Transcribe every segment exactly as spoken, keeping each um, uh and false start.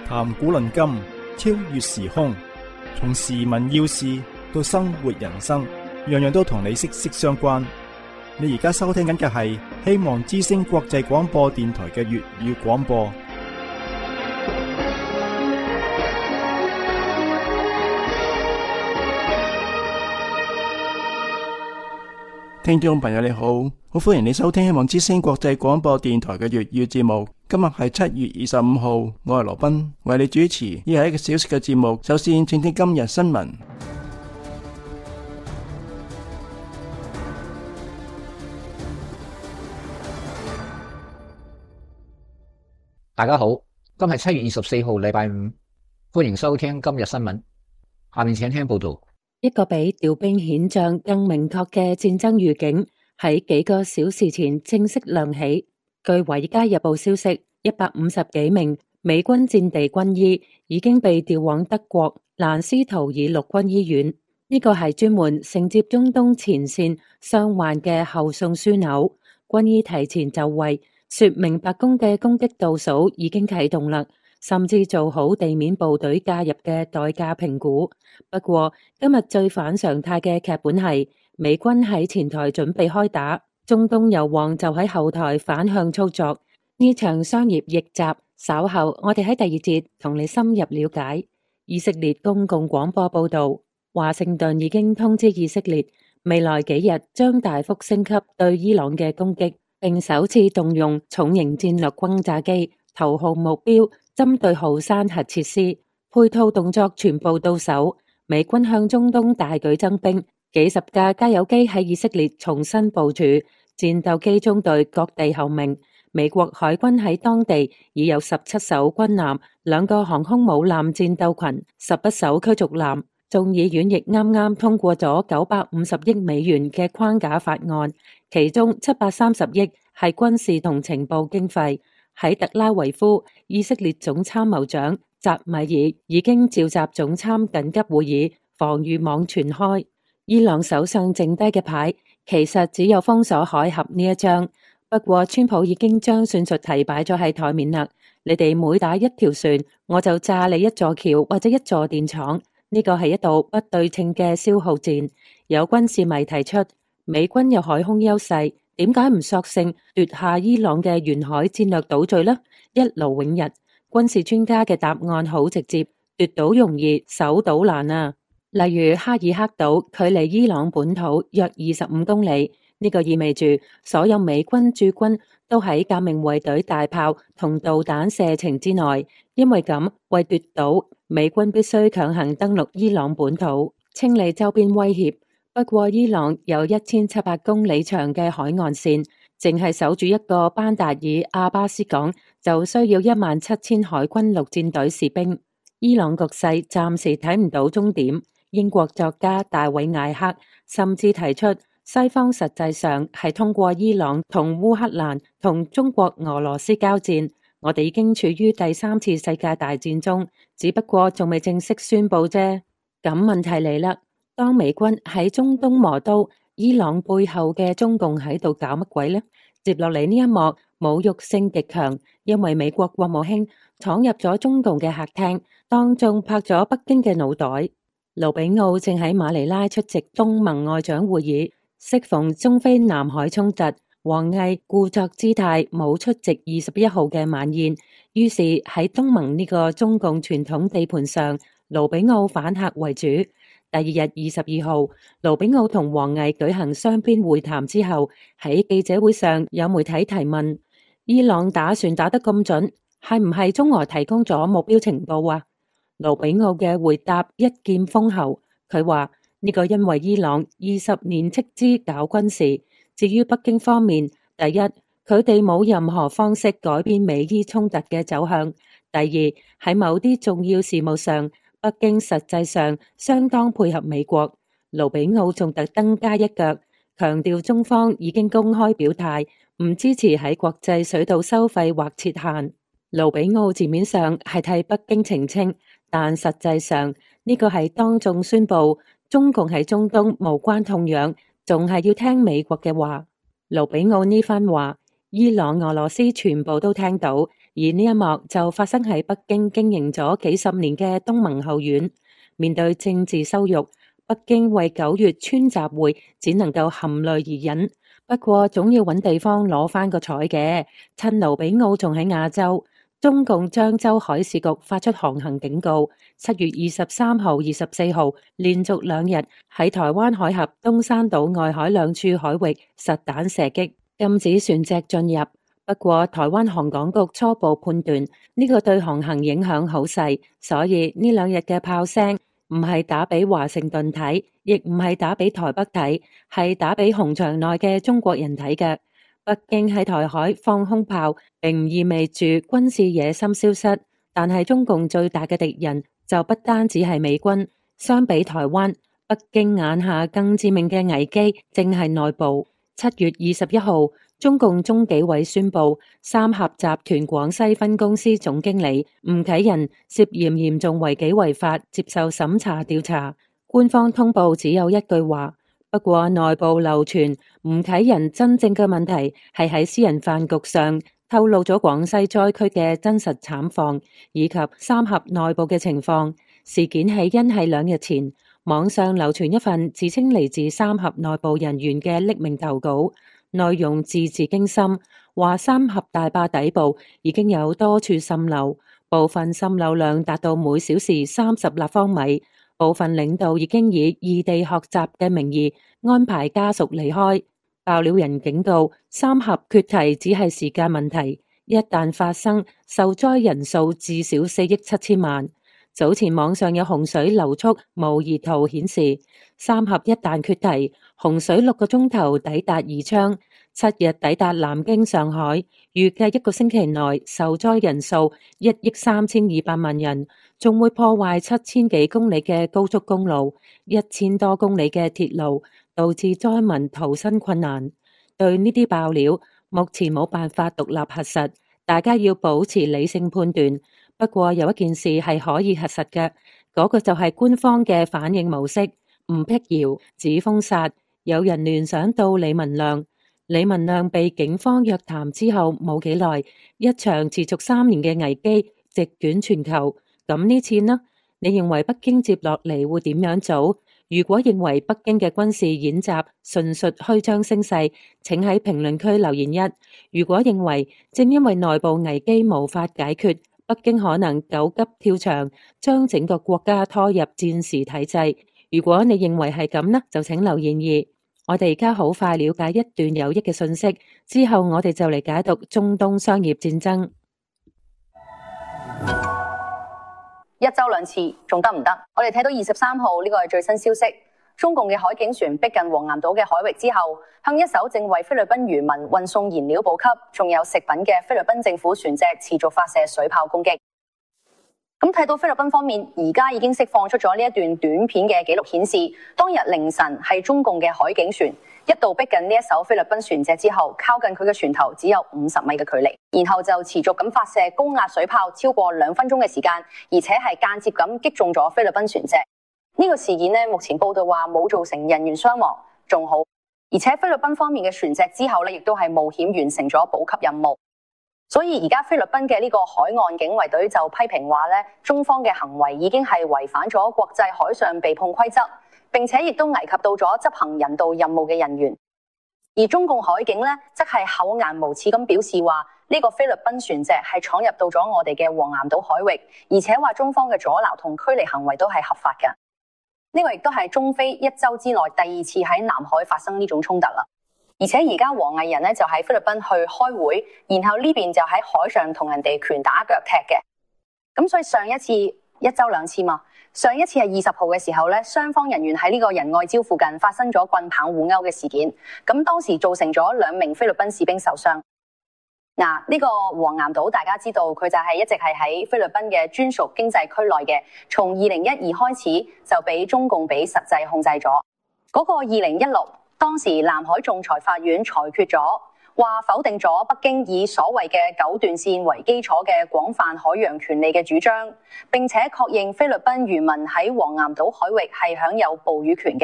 談古論今，超越時空，從時聞要事到生活人生，樣樣都同你息息相關。你而家收聽緊嘅係希望之聲國際廣播電台嘅粵語廣播。聽眾朋友你好，好歡迎你收聽希望之聲國際廣播電台嘅粵語節目。今日係七月二十五號，我係羅賓，為你主持。呢係一個小時嘅節目。首先，請聽今日新聞。 大家好，今日七月二十四號，禮拜五，歡迎收聽今日新聞。下面請聽報道。 一個比調兵遣將更明確嘅戰爭預警喺幾個小時前正式亮起。據《華爾街日報》消息，一百五十幾名美軍戰地軍醫已經被調往德國蘭斯圖爾陸軍醫院。呢個係專門承接中東前線傷患嘅後送樞紐。軍醫提前就位，說明白宮嘅攻擊倒數已經啟動啦，甚至做好地面部隊介入嘅代價評估。不過今日最反常態嘅劇本係美軍喺前台準備開打，中東油王就喺後台反向操作。呢場商業逆襲，稍後我哋喺第二節同你深入了解。以色列公共廣播報道，華盛頓已經通知以色列，未來幾日將大幅升級對伊朗嘅攻擊，並首次動用重型戰略轟炸機，頭號目標針對浩山核設施，配套動作全部到手。美軍向中東大舉增兵，幾十架加油機喺以色列重新部署，戰鬥機中隊各地候命。美國海軍喺當地已有十七艘軍艦、兩個航空母艦戰鬥群、十一艘驅逐艦。眾議院亦啱啱通過咗九百五十億美元嘅框架法案，其中七百三十億係軍事同情報經費。喺特拉維夫，以色列總參謀長扎米爾已經召集總參緊急會議，防禦網傳開。伊朗手上剩低嘅牌其實只有封鎖海峽呢一張，不過川普已經將算術題擺咗喺台面啦。你哋每打一條船，我就炸你一座橋或者一座電廠。呢個係一道不對稱嘅消耗戰。有軍事迷提出，美軍有海空優勢，點解唔索性奪下伊朗嘅沿海戰略島嶼呢？一勞永逸。軍事專家嘅答案好直接，奪島容易，守島難啊。例如哈爾克島距離伊朗本土約二十五公里，呢個意味住所有美軍駐軍都喺革命衛隊大炮同導彈射程之內。因為咁，為奪島，美軍必須強行登陸伊朗本土，清理周邊威脅。不過伊朗有一千七百公里長嘅海岸線，淨係守住一個班達爾阿巴斯港就需要一萬七千海軍陸戰隊士兵。伊朗局勢暫時睇唔到終點。英國作家大衛艾克甚至提出，西方實際上係通過伊朗同烏克蘭同中國俄羅斯交戰。我哋已經處於第三次世界大戰中，只不過仲未正式宣布啫。咁問題嚟啦，當美軍喺中東磨刀，伊朗背後嘅中共喺度搞乜鬼呢？接落嚟呢一幕侮辱性極強，因為美國國務卿闖入咗中共嘅客廳，當眾拍咗北京嘅腦袋。盧比奧正喺馬尼拉出席東盟外長會議，適逢中非南海衝突，王毅故作姿態冇出席二十一號嘅晚宴，於是喺東盟呢個中共傳統地盤上，盧比奧反客為主。第二日二十二號，盧比奧同王毅舉行雙邊會談之後，喺記者會上有媒體提問：伊朗打算打得咁準，係唔係中俄提供咗目標情報啊？盧比奧嘅回答一劍封喉，佢話呢個因為伊朗二十年斥資搞軍事。至於北京方面，第一，佢哋冇任何方式改變美伊衝突嘅走向；第二，喺某啲重要事務上，北京實際上相當配合美國。盧比奧仲特登加一腳，強調中方已經公開表態，唔支持喺國際水道收費或設限。盧比奧字面上係替北京澄清，但實際上呢個係當眾宣布中共喺中東無關痛癢，仲係要聽美國嘅話。盧比奧呢番話伊朗、俄羅斯全部都聽到，而呢一幕就發生喺北京經營咗幾十年嘅東盟後院。面對政治羞辱，北京為九月川集會只能夠含淚而忍。不過總要揾地方攞翻個彩嘅，趁盧比奧仲喺亞洲，中共漳州海事局發出航行警告，七月二十三號、二十四號連續兩日喺台灣海峽東山島外海兩處海域實彈射擊，禁止船隻進入。不過台灣航港局初步判斷呢個對航行影響好細，所以呢兩日嘅炮聲唔係打俾華盛頓睇，亦唔係打俾台北睇，係打俾紅牆內嘅中國人睇嘅。北京喺台海放空炮，並唔意味住軍事野心消失，但係中共最大嘅敵人就不單止係美軍。相比台灣，北京眼下更致命嘅危機正係內部。七月二十一號，中共中紀委宣布，三峽集團廣西分公司總經理吳啟仁涉嫌嚴重違紀違法，接受審查調查。官方通報只有一句話，不過內部流傳吳啟仁真正嘅問題係喺私人飯局上透露咗廣西災區嘅真實慘況，以及三峽內部嘅情況。事件起因係兩日前，網上流傳一份自稱嚟自三峽內部人員嘅匿名投稿，內容字字驚心，話三峽大壩底部已經有多處滲漏，部分滲漏量達到每小時三十立方米，部分領導已經以異地學習嘅名義安排家屬離開。爆料人警告，三峽決堤只係時間問題，一旦發生，受災人數至少四億七千萬。早前網上有洪水流速模擬圖顯示，三峽一旦決堤，洪水六個鐘頭抵達宜昌，七日抵達南京、上海，預計一個星期內受災人數一億三千二百萬人，仲會破壞七千幾公里嘅高速公路，一千多公里嘅鐵路，導致災民逃生困難。對呢啲爆料，目前冇辦法獨立核實，大家要保持理性判斷。不過有一件事係可以核實嘅，嗰個就係官方嘅反應模式，唔辟謠，只封殺。有人聯想到李文亮，李文亮被警方約談之後冇幾耐，一場持續三年嘅危機席捲全球。咁呢次呢？你認為北京接落嚟會點樣做？如果認為北京嘅軍事演習純屬虛張聲勢，請喺評論區留言一。如果認為正因為內部危機無法解決，北京可能狗急跳牆，將整個國家拖入戰時體制。如果你認為係咁呢，就請留言二。我哋而家好快了解一段有益嘅信息，之後我哋就嚟解讀中東商業戰爭。 一周兩次仲得唔得？我哋睇到二十三號呢個係最新消息，中共嘅海警船逼近黃岩島嘅海域之後，向一艘正為菲律賓漁民運送燃料補給仲有食品嘅菲律賓政府船隻持續發射水炮攻擊。咁睇到菲律賓方面而家已經釋放出咗呢一段短片嘅記錄顯示，當日凌晨係中共嘅海警船一度逼近呢一艘菲律賓船隻之後，靠近佢嘅船頭只有五十米嘅距離，然後就持續咁發射高壓水炮超過兩分鐘嘅時間，而且係間接咁擊中咗菲律賓船隻。呢個事件呢，目前報道話冇造成人員傷亡，仲好。而且菲律賓方面嘅船隻之後呢，亦都係冒險完成咗補給任務。所以而家菲律賓嘅呢個海岸警衛隊就批評話咧，中方嘅行為已經係違反咗國際海上避碰規則，並且亦都危及到咗執行人道任務嘅人員。而中共海警咧，則係厚顏無恥咁表示話，呢個菲律賓船隻係闖入到咗我哋嘅黃岩島海域，而且話中方嘅阻撓同驅離行為都係合法嘅。呢個亦都係中菲一周之內第二次喺南海發生呢種衝突啦。而且而家王毅人咧就喺菲律賓去開會，然後呢邊就喺海上同人哋拳打腳踢嘅。咁所以上一次一周兩次嘛，上一次係二十號嘅時候咧，雙方人員喺呢個仁愛礁附近發生咗棍棒互毆嘅事件，咁當時造成咗兩名菲律賓士兵受傷。嗱，呢個黃岩島大家知道佢就係一直係喺菲律賓嘅專屬經濟區內嘅，從二零一二開始就俾中共俾實際控制咗。嗰個二零一六。當時南海仲裁法院裁決咗，話否定咗北京以所謂嘅九段線為基礎嘅廣泛海洋權利嘅主張，並且確認菲律賓漁民喺黃岩島海域係享有捕魚權嘅。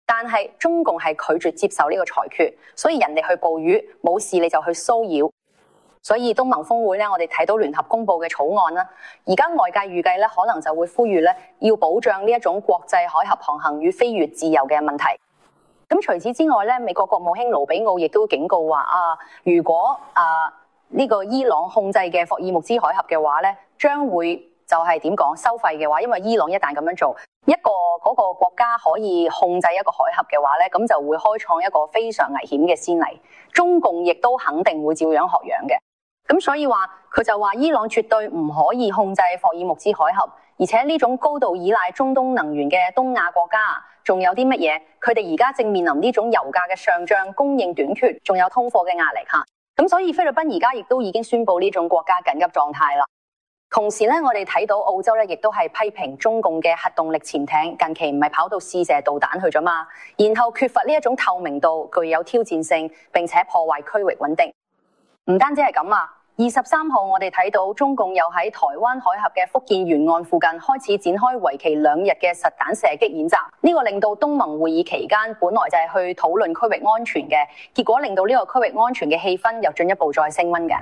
但係中共係拒絕接受呢個裁決，所以人哋去捕魚冇事你就去騷擾。所以東盟峰會咧，我哋睇到聯合公佈嘅草案啦，而家外界預計咧，可能就會呼籲咧，要保障呢一種國際海峽航行與飛越自由嘅問題。咁除此之外咧，美國國務卿盧比奧亦都警告話啊，如果啊呢個伊朗控制嘅霍爾木茲海峽嘅話咧，將會就係點講收費嘅話，因為伊朗一旦咁樣做，一個嗰個國家可以控制一個海峽嘅話咧，咁就會開創一個非常危險嘅先例。中共亦都肯定會照樣學樣嘅。咁所以話佢就話伊朗絕對唔可以控制霍爾木茲海峽，而且呢種高度依賴中東能源嘅東亞國家，仲有啲乜嘢？佢哋而家正面臨呢種油價嘅上漲、供應短缺，仲有通貨嘅壓力嚇。咁所以菲律賓而家亦都已經宣布呢種國家緊急狀態啦。同時咧，我哋睇到澳洲咧，亦都係批評中共嘅核動力潛艇近期唔係跑到試射導彈去咗嘛，然後缺乏呢一種透明度，具有挑戰性，並且破壞區域穩定。唔單止係咁啊！二十三號我哋睇到中共又喺台灣海峽嘅福建沿岸附近開始展開為期兩日嘅實彈射擊演習，呢個令到東盟會議期間本來就係去討論區域安全嘅，結果令到呢個區域安全嘅氣氛又進一步再升溫嘅。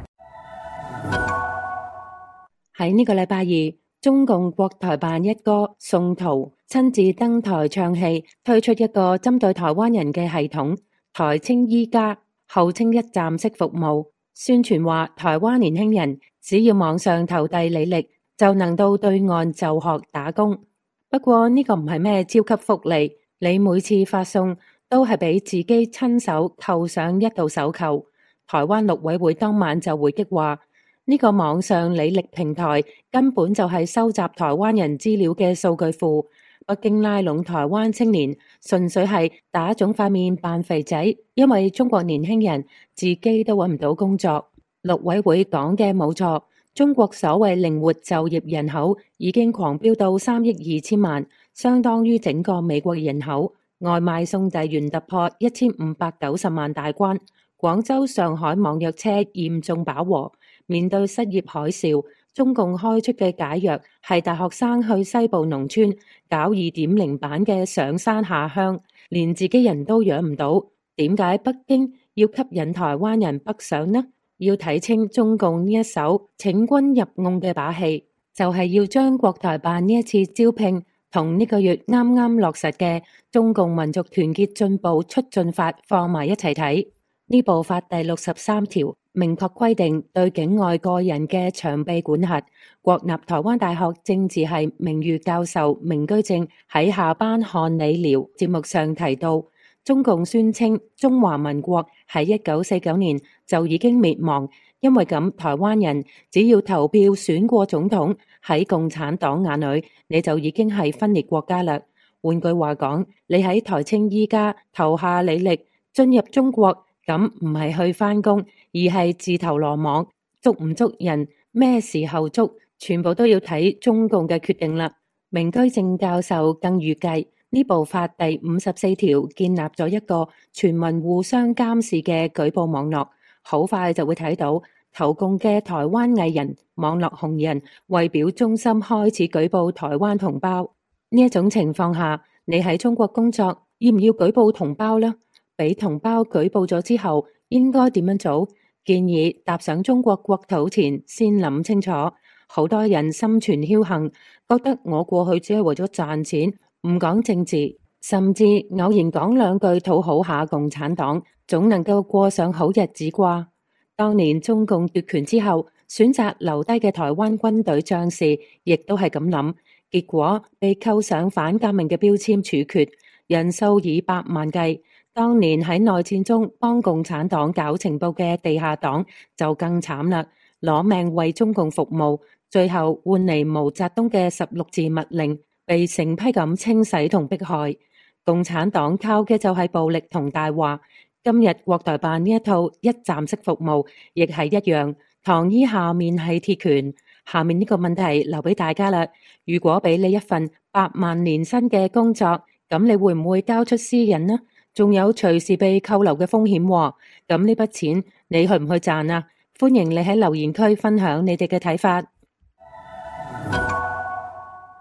喺呢個禮拜二，中共國台辦一哥宋濤親自登台唱戲，推出一個針對台灣人嘅系統台青衣家，號稱一站式服務。宣傳話台灣年輕人只要網上投遞履歷就能到對岸就學打工。不過呢個唔係咩超級福利，你每次發送都係俾自己親手扣上一道手扣。台灣陸委會當晚就回擊話，呢個網上履歷平台根本就係收集台灣人資料嘅數據庫。北京拉攏台灣青年，純粹係打腫塊面扮肥仔，因為中國年輕人自己都揾唔到工作。陸委會講嘅冇錯，中國所謂靈活就業人口已經狂飆到三億二千萬，相當於整個美國人口。外賣送遞員突破一千五百九十萬大關，廣州、上海網約車嚴重飽和。面對失業海嘯，中共開出嘅解藥係大學生去西部農村搞二點零版嘅上山下鄉，連自己人都養唔到。點解北京要吸引台灣人北上呢？要睇清中共呢一手請君入甕嘅把戲，就係要將國台辦呢一次招聘同呢個月啱啱落實嘅中共民族團結進步促進法放埋一齊睇。呢部法第六十三條明確規定，對境外個人嘅長臂管轄。國立台灣大學政治系名譽教授明居正喺下班看理聊節目上提到，中共宣稱中華民國喺一九四九年就已經滅亡，因為咁台灣人只要投票選過總統，喺共產黨眼裏你就已經係分裂國家啦。換句話講，你喺台青衣家投下履歷進入中國，咁唔係去返工，而係自投羅網。捉唔捉人，咩時候捉，全部都要睇中共嘅決定啦。明居正教授更預計，呢部法第五十四條建立咗一個全民互相監視嘅舉報網絡，好快就會睇到投共嘅台灣藝人、網絡紅人為表忠心開始舉報台灣同胞。呢一種情況下，你喺中國工作，要唔要舉報同胞呢？俾同胞舉報咗之後，應該點樣做？建議踏上中國國土前先諗清楚。好多人心存僥倖，覺得我過去只係為咗賺錢，唔講政治，甚至偶然講兩句討好下共產黨，總能夠過上好日子啩。當年中共奪權之後，選擇留低嘅台灣軍隊將士，亦都係咁諗，結果被扣上反革命嘅標籤處決，人數以百萬計。當年喺內戰中幫共產黨搞情報嘅地下黨就更慘啦，攞命為中共服務，最後換嚟毛澤東嘅十六字密令，被成批咁清洗同迫害。共產黨靠嘅就係暴力同大話。今日國台辦呢一套一站式服務亦係一樣，糖衣下面係鐵拳。下面呢個問題留俾大家啦，如果俾你一份百萬年薪嘅工作，咁你會唔會交出私隱呢？仲有隨時被扣留嘅風險喎，咁呢筆錢你去唔去賺啊？歡迎你喺留言區分享你哋嘅睇法。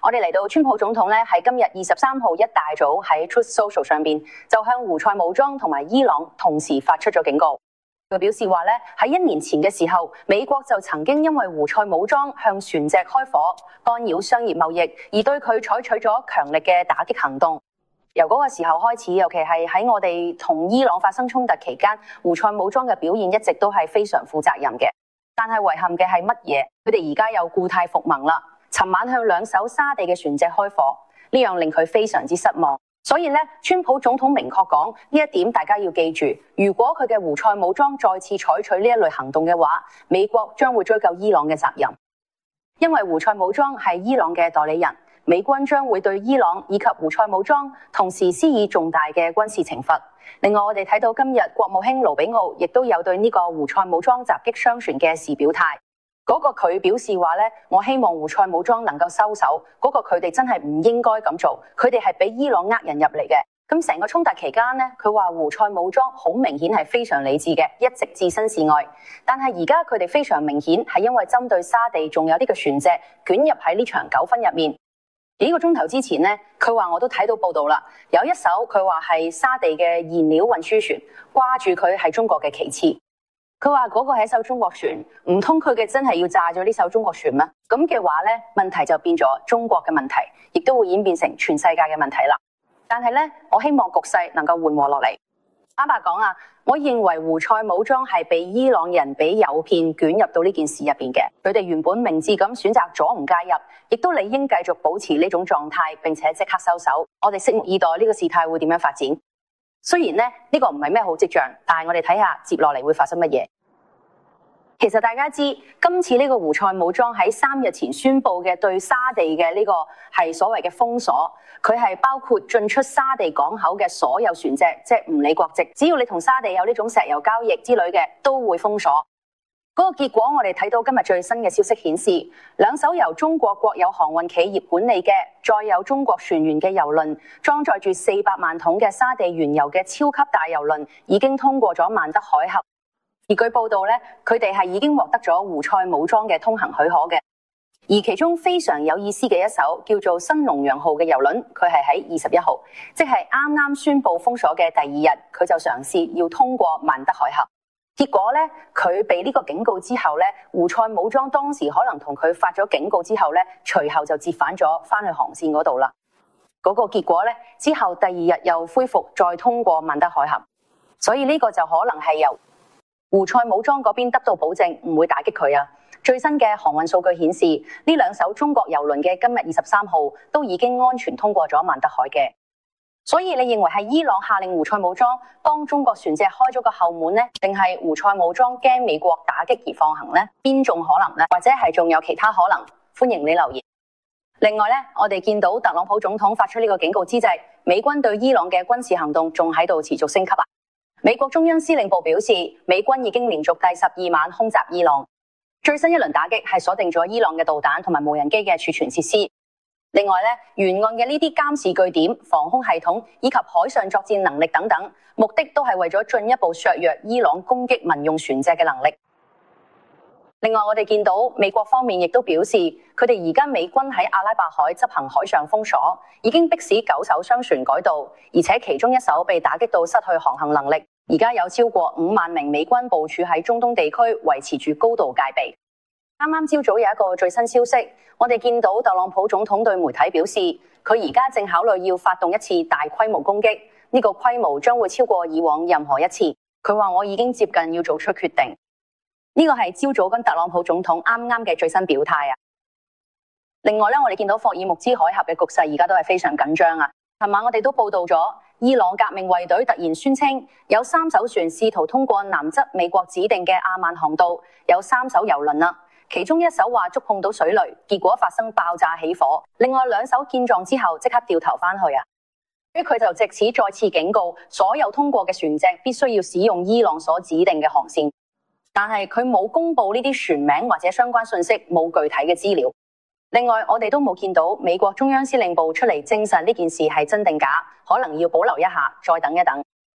我哋嚟到川普總統咧，喺今日二十三號一大早喺 Truth Social 上邊就向胡塞武裝同埋伊朗同時發出咗警告。佢表示話咧，喺一年前嘅時候，美國就曾經因為胡塞武裝向船隻開火，干擾商業貿易，而對佢採取咗強力嘅打擊行動。由嗰個時候開始，尤其係喺我哋同伊朗發生衝突期間，胡塞武裝嘅表現一直都係非常負責任嘅。但係遺憾嘅係乜嘢？佢哋而家又故態復萌啦。尋晚向兩艘沙地嘅船隻開火，呢樣令佢非常之失望。所以咧，川普總統明確講呢一點，大家要記住。如果佢嘅胡塞武裝再次採取呢一類行動嘅話，美國將會追究伊朗嘅責任，因為胡塞武裝係伊朗嘅代理人。美軍將會對伊朗以及胡塞武裝同時施以重大嘅軍事懲罰。另外，我哋睇到今日國務卿盧比奧亦都有對呢個胡塞武裝襲擊商船嘅事表態。嗰個佢表示話咧，我希望胡塞武裝能夠收手。嗰個佢哋真係唔應該咁做，佢哋係俾伊朗呃人入嚟嘅。咁成個衝突期間咧，佢話胡塞武裝好明顯係非常理智嘅，一直置身事外。但係而家佢哋非常明顯係因為針對沙地，仲有呢個船隻捲入喺呢場糾紛入面。幾個鐘頭之前咧，佢話我都睇到報道啦，有一艘佢話係沙地嘅燃料運輸船，掛住佢係中國嘅旗幟。佢話嗰個係一艘中國船，唔通佢嘅真係要炸咗呢艘中國船咩？咁嘅話咧，問題就變咗中國嘅問題，亦都會演變成全世界嘅問題啦。但係咧，我希望局勢能夠緩和落嚟。坦白講啊，我認為胡塞武裝係被伊朗人俾誘騙捲入到呢件事入邊嘅。佢哋原本明智咁選擇咗唔介入，亦都理應繼續保持呢種狀態，並且即刻收手。我哋拭目以待呢個事態會點樣發展。雖然咧呢、呢個唔係咩好跡象，但係我哋睇下接落嚟會發生乜嘢。其實大家知，今次呢個胡塞武裝喺三日前宣布嘅對沙地嘅呢個係所謂嘅封鎖，佢係包括進出沙地港口嘅所有船隻，即係唔理國籍，只要你同沙地有呢種石油交易之類嘅，都會封鎖。嗰個結果我哋睇到今日最新嘅消息顯示，兩艘由中國國有航運企業管理嘅，載有中國船員嘅郵輪，裝載住四百萬桶嘅沙地原油嘅超級大郵輪，已經通過咗曼德海峽。而據報道咧，佢哋係已經獲得咗胡塞武裝嘅通行許可嘅。而其中非常有意思嘅一艘叫做新龍陽號嘅郵輪，佢係喺二十一號，即係啱啱宣布封鎖嘅第二日，佢就嘗試要通過曼德海峽。結果咧，佢被呢個警告之後咧，胡塞武裝當時可能同佢發咗警告之後咧，隨後就折返咗翻去航線嗰度啦。嗰個結果咧，之後第二日又恢復再通過曼德海峽，所以呢個就可能係由胡塞武裝嗰邊得到保證，唔會打擊佢啊！最新嘅航運數據顯示，呢兩艘中國郵輪嘅今日二十三號都已經安全通過咗曼德海嘅。所以你認為係伊朗下令胡塞武裝幫中國船隻開咗個後門呢？定係胡塞武裝驚美國打擊而放行呢？邊種可能呢？或者係仲有其他可能？歡迎你留言。另外呢，我哋見到特朗普總統發出呢個警告之際，美軍對伊朗嘅軍事行動仲喺度持續升級啊！美國中央司令部表示，美軍已經連續第十二晚空襲伊朗。最新一輪打擊係鎖定咗伊朗嘅導彈同埋無人機嘅儲存設施。另外咧，沿岸嘅呢啲監視據點、防空系統以及海上作戰能力等等，目的都係為咗進一步削弱伊朗攻擊民用船隻嘅能力。另外，我哋見到美國方面亦都表示，佢哋而家美軍喺阿拉伯海執行海上封鎖，已經迫使九艘商船改道，而且其中一艘被打擊到失去航行能力。而家有超過五萬名美軍部署喺中東地區，維持住高度戒備。啱啱朝早有一個最新消息，我哋見到特朗普總統對媒體表示，佢而家正考慮要發動一次大規模攻擊，呢個規模將會超過以往任何一次。佢話我已經接近要做出決定。呢個係朝早跟特朗普總統啱啱嘅最新表態啊！另外咧，我哋見到霍爾木茲海峽嘅局勢而家都係非常緊張啊！尋晚我哋都報道咗，伊朗革命衛隊突然宣稱有三艘船試圖通過南側美國指定嘅阿曼航道，有三艘郵輪啦，其中一艘話觸碰到水雷，結果發生爆炸起火，另外兩艘見狀之後即刻掉頭返去啊！所以佢就藉此再次警告所有通過嘅船隻必須要使用伊朗所指定嘅航線。但係佢冇公布呢啲船名或者相關信息，冇具體嘅資料。另外，我哋都冇見到美國中央司令部出嚟證實呢件事係真定假，可能要保留一下，再等一等。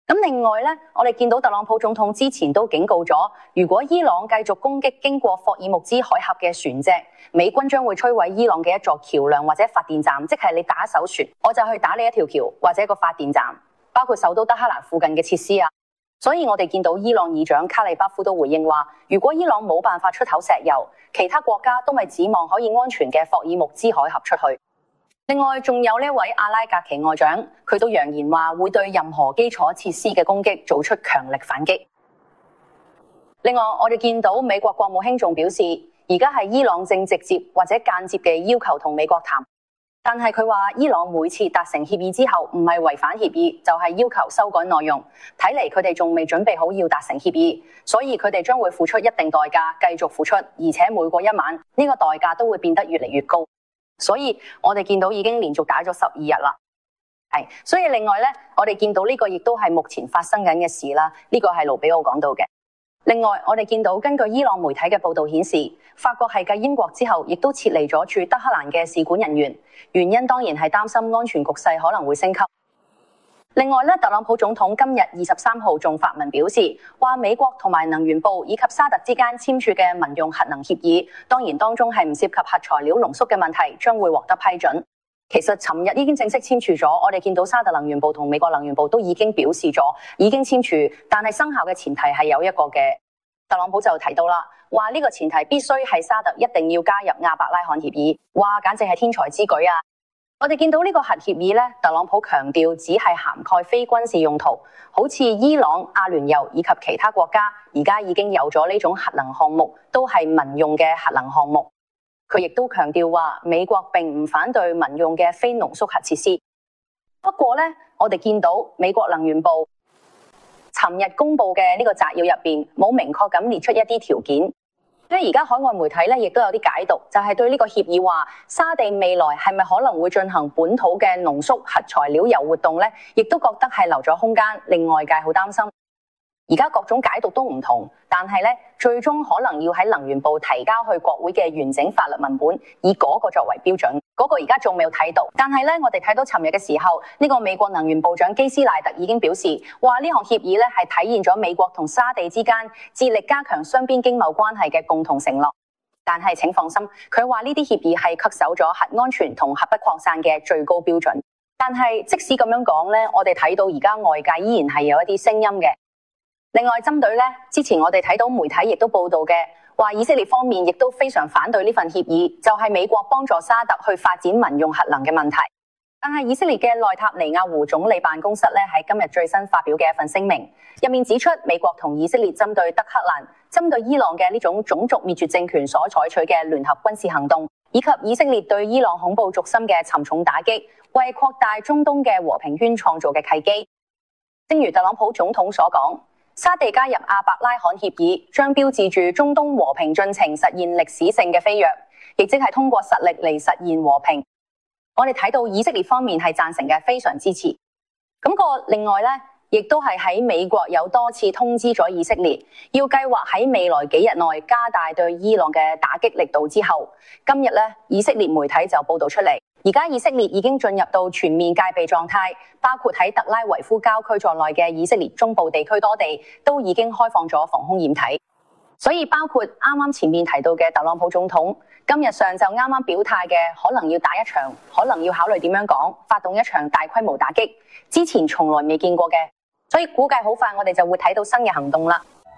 咁另外咧，我哋見到特朗普總統之前都警告咗，如果伊朗繼續攻擊經過霍爾木茲海峽嘅船隻，美軍將會摧毀伊朗嘅一座橋樑或者發電站，即係你打一艘船，我就去打你一條橋或者一個發電站，包括首都德黑蘭附近嘅設施啊。所以我哋見到伊朗議長卡利巴夫都回應話，如果伊朗冇辦法出口石油，其他國家都咪指望可以安全嘅霍爾木茲海峽出去。另外，仲有呢位阿拉格奇外長，佢都揚言話會對任何基礎設施嘅攻擊做出強力反擊。另外，我哋見到美國國務卿仲表示，而家係伊朗正直接或者間接嘅要求同美國談，但係佢話伊朗每次達成協議之後，唔係違反協議，就係要求修改內容。睇嚟佢哋仲未準備好要達成協議，所以佢哋將會付出一定代價，繼續付出，而且每過一晚，呢個代價都會變得越嚟越高。所以我哋見到已經連續打咗十二日啦，係，所以另外咧，我哋見到呢個亦都係目前發生緊嘅事啦。呢個係盧比奧講到嘅。另外，我哋見到根據伊朗媒體嘅報道顯示，法國係繼英國之後，亦都撤離咗駐德黑蘭嘅使館人員，原因當然係擔心安全局勢可能會升級。另外咧，特朗普總統今日二十三號仲發文表示，話美國同埋能源部以及沙特之間簽署嘅民用核能協議，當然當中係唔涉及核材料濃縮嘅問題，將會獲得批准。其實尋日已經正式簽署咗，我哋見到沙特能源部同美國能源部都已經表示咗已經簽署，但係生效嘅前提係有一個嘅。特朗普就提到啦，話呢個前提必須係沙特一定要加入亞伯拉罕協議，哇，簡直係天才之舉啊！我哋見到呢個核協議咧，特朗普強調只係涵蓋非軍事用途，好似伊朗、阿聯酋以及其他國家而家已經有咗呢種核能項目，都係民用嘅核能項目。佢亦都強調話，美國並唔反對民用嘅非濃縮核設施。不過咧，我哋見到美國能源部尋日公布嘅呢個摘要入邊，冇明確咁列出一啲條件。所以而家海外媒體咧，亦都有啲解讀，就係對呢個協議話，沙地未來係咪可能會進行本土嘅濃縮核材料油活動咧，亦都覺得係留咗空間，令外界好擔心。而家各種解讀都唔同，但係咧，最終可能要喺能源部提交去國會嘅完整法律文本，以嗰個作為標準。嗰個而家仲未有睇到，但係咧，我哋睇到尋日嘅時候，呢個美國能源部長基斯賴特已經表示，話呢項協議咧係體現咗美國同沙地之間致力加強雙邊經貿關係嘅共同承諾。但係請放心，佢話呢啲協議係恪守咗核安全同核不擴散嘅最高標準。但係即使咁樣講咧，我哋睇到而家外界依然係有一啲聲音嘅。另外，針對咧之前我哋睇到媒體亦都報道嘅，話以色列方面亦都非常反對呢份協議，就係美國幫助沙特去發展民用核能嘅問題。但係以色列嘅內塔尼亞胡總理辦公室咧喺今日最新發表嘅一份聲明，入面指出美國同以色列針對德黑蘭、針對伊朗嘅呢種種族滅絕政權所採取嘅聯合軍事行動，以及以色列對伊朗恐怖軸心嘅沉重打擊，為擴大中東嘅和平圈創造嘅契機。正如特朗普總統所講，沙地加入亞伯拉罕協議將標誌住中東和平進程實現歷史性嘅飛躍，亦即係通過實力嚟實現和平。我哋睇到以色列方面係贊成嘅，非常支持。咁個另外咧，亦都係喺美國有多次通知咗以色列，要計劃喺未來幾日內加大對伊朗嘅打擊力度之後，今日咧以色列媒體就報道出嚟。而家以色列已經進入到全面戒備狀態，包括喺特拉維夫郊區在內嘅以色列中部地區多地都已經開放咗防空掩體。所以包括啱啱前面提到嘅特朗普總統，今日上晝啱啱表態嘅，可能要打一場，可能要考慮點樣講，發動一場大規模打擊，之前從來未見過嘅。所以估計好快我哋就會睇到新嘅行動啦。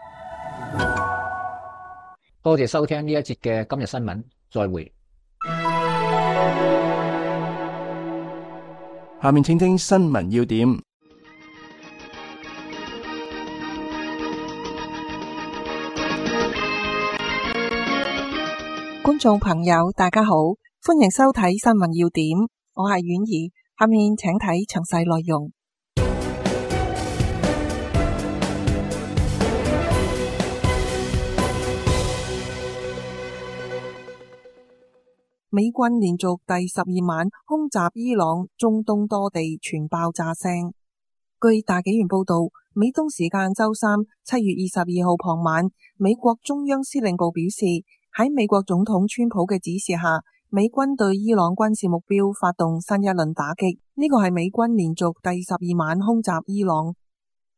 多謝收聽呢一節嘅今日新聞，再會。 下面請聽新聞要點。 觀眾朋友大家好，歡迎收睇新聞要點，我係婉兒，下面請睇詳細內容。美軍連續第十二晚空襲伊朗，中東多地傳爆炸聲。據大紀元報道，美東時間周三七月二十二號傍晚，美國中央司令部表示，喺美國總統川普嘅指示下，美軍對伊朗軍事目標發動新一輪打擊。呢個係美軍連續第十二晚空襲伊朗。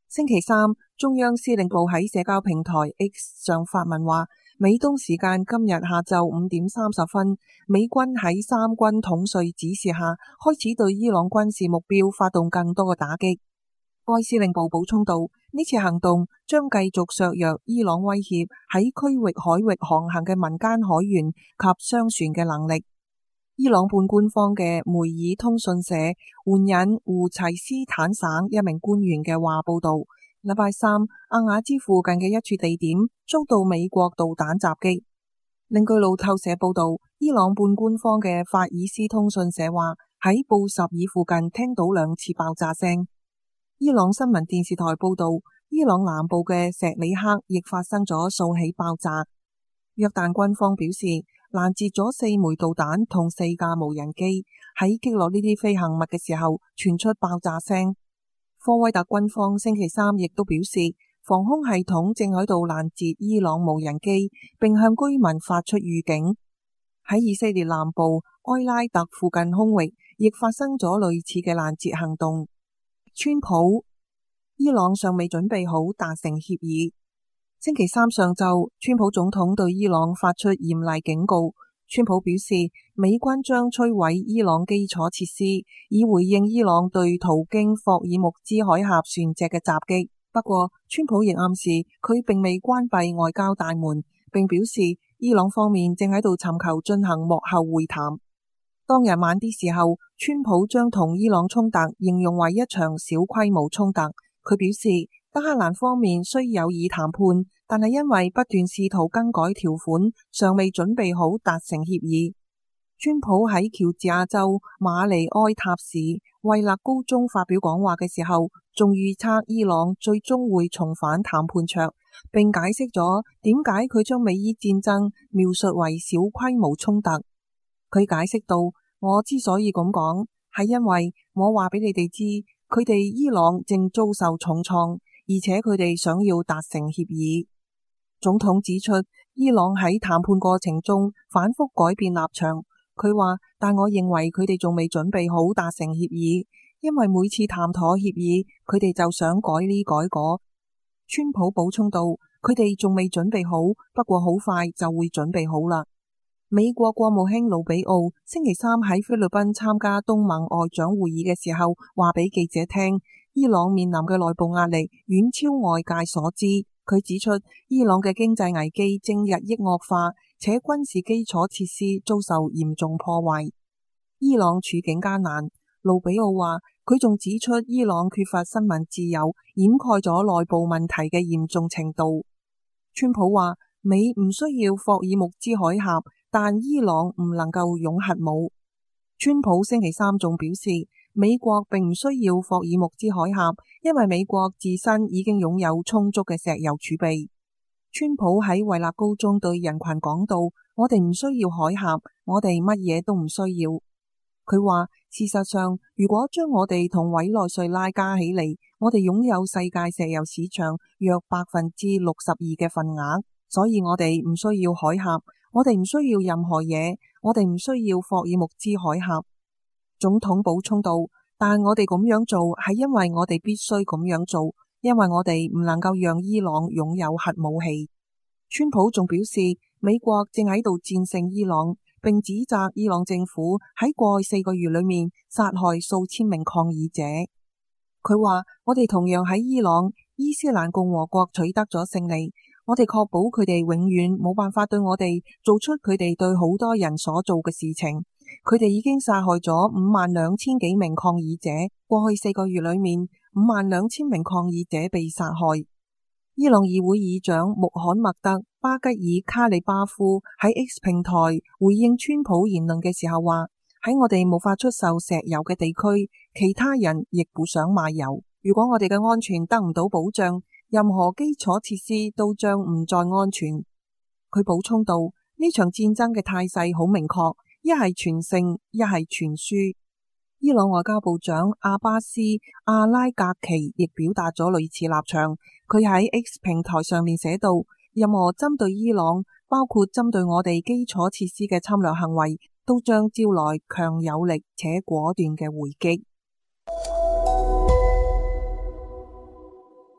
星期三，中央司令部喺社交平台 X 上發文話，美東時間今日下晝五點三十分，美軍喺三軍統帥指示下，開始對伊朗軍事目標發動更多嘅打擊。該司令部補充道，呢次行動將繼續削弱伊朗威脅喺區域海域航行嘅民間海員及商船嘅能力。伊朗半官方嘅梅爾通訊社援引胡齊斯坦省一名官員嘅話報道，禮拜三阿瓦茲附近嘅一處地點遭到美國導彈襲擊。另據路透社報道，伊朗半官方嘅法爾斯通訊社話喺布什爾附近聽到兩次爆炸聲。伊朗新聞電視台報道，伊朗南部嘅石里克亦發生咗數起爆炸。約旦軍方表示，攔截咗四枚導彈同四架無人機，喺擊落呢啲飛行物嘅時候傳出爆炸聲。科威特軍方星期三亦都表示，防空系統正喺度攔截伊朗無人機，並向居民發出預警。喺以色列南部埃拉特附近空域亦發生咗類似嘅攔截行動。川普，伊朗尚未準備好達成協議。星期三上晝，川普總統對伊朗發出嚴厲警告。川普表示，美軍將摧毀伊朗基礎設施，以回應伊朗對途經霍爾木茲海峽船隻嘅襲擊。不過，川普亦暗示佢並未關閉外交大門，並表示伊朗方面正喺度尋求進行幕後會談。當日晚啲時候，川普將同伊朗衝突形容為一場小規模衝突。佢表示，德黑蘭方面雖有意談判，但係因為不斷試圖更改條款，尚未準備好達成協議。川普喺喬治亞州馬尼埃塔市惠勒高中發表講話嘅時候，仲預測伊朗最終會重返談判桌，並解釋咗點解佢將美伊戰爭描述為小規模衝突。佢解釋到，我之所以咁講，係因為我話俾你哋知，佢哋伊朗正遭受重創，而且佢哋想要達成協議。總統指出，伊朗喺談判過程中反覆改變立場。佢話，但我認為佢哋仲未準備好達成協議，因為每次談妥協議，佢哋就想改呢改嗰。川普補充道，佢哋仲未準備好，不過好快就會準備好啦。美國國務卿盧比奧星期三喺菲律賓參加東盟外長會議嘅時候，話俾記者聽，伊朗面臨嘅內部壓力遠超外界所知。佢指出，伊朗嘅經濟危機正日益惡化，且軍事基礎設施遭受嚴重破壞。伊朗處境艱難。盧比奧話，佢仲指出，伊朗缺乏新聞自由，掩蓋咗內部問題嘅嚴重程度。川普話，美唔需要霍爾木茲海峽，但伊朗唔能夠擁核武。川普星期三仲表示，美國並唔需要霍爾木茲海峽，因為美國自身已經擁有充足嘅石油儲備。川普喺惠勒高中對人群講到，我哋唔需要海峽，我哋乜嘢都唔需要。佢話，事實上，如果將我哋同委內瑞拉加起嚟，我哋擁有世界石油市場約百分之六十二嘅份額，所以我哋唔需要海峽，我哋唔需要任何嘢，我哋唔需要霍爾木茲海峽。總統補充道，但我哋咁樣做係因為我哋必須咁樣做，因為我哋唔能夠讓伊朗擁有核武器。川普仲表示，美國正喺度戰勝伊朗，並指責伊朗政府喺過去四個月裏面殺害數千名抗議者。佢話，我哋同樣喺伊朗伊斯蘭共和國取得咗勝利，我哋確保佢哋永遠冇辦法對我哋做出佢哋對好多人所做嘅事情。佢哋已經殺害咗五萬兩千幾名抗議者，過去四個月裏面，五萬兩千名抗議者被殺害。伊朗議會議長穆罕默德巴吉爾卡里巴夫喺 X 平台回應川普言論嘅時候話，喺我哋無法出售石油嘅地區，其他人亦唔想買油。如果我哋嘅安全得唔到保障，任何基礎設施都將唔再安全。佢補充道，呢場戰爭嘅態勢好明確，一係全勝，一係全輸。伊朗外交部長阿巴斯阿拉格奇亦表達咗類似立場。佢喺 X 平台上面寫道，任何針對伊朗，包括針對我哋基礎設施嘅侵略行為，都將招來強有力且果斷嘅回擊。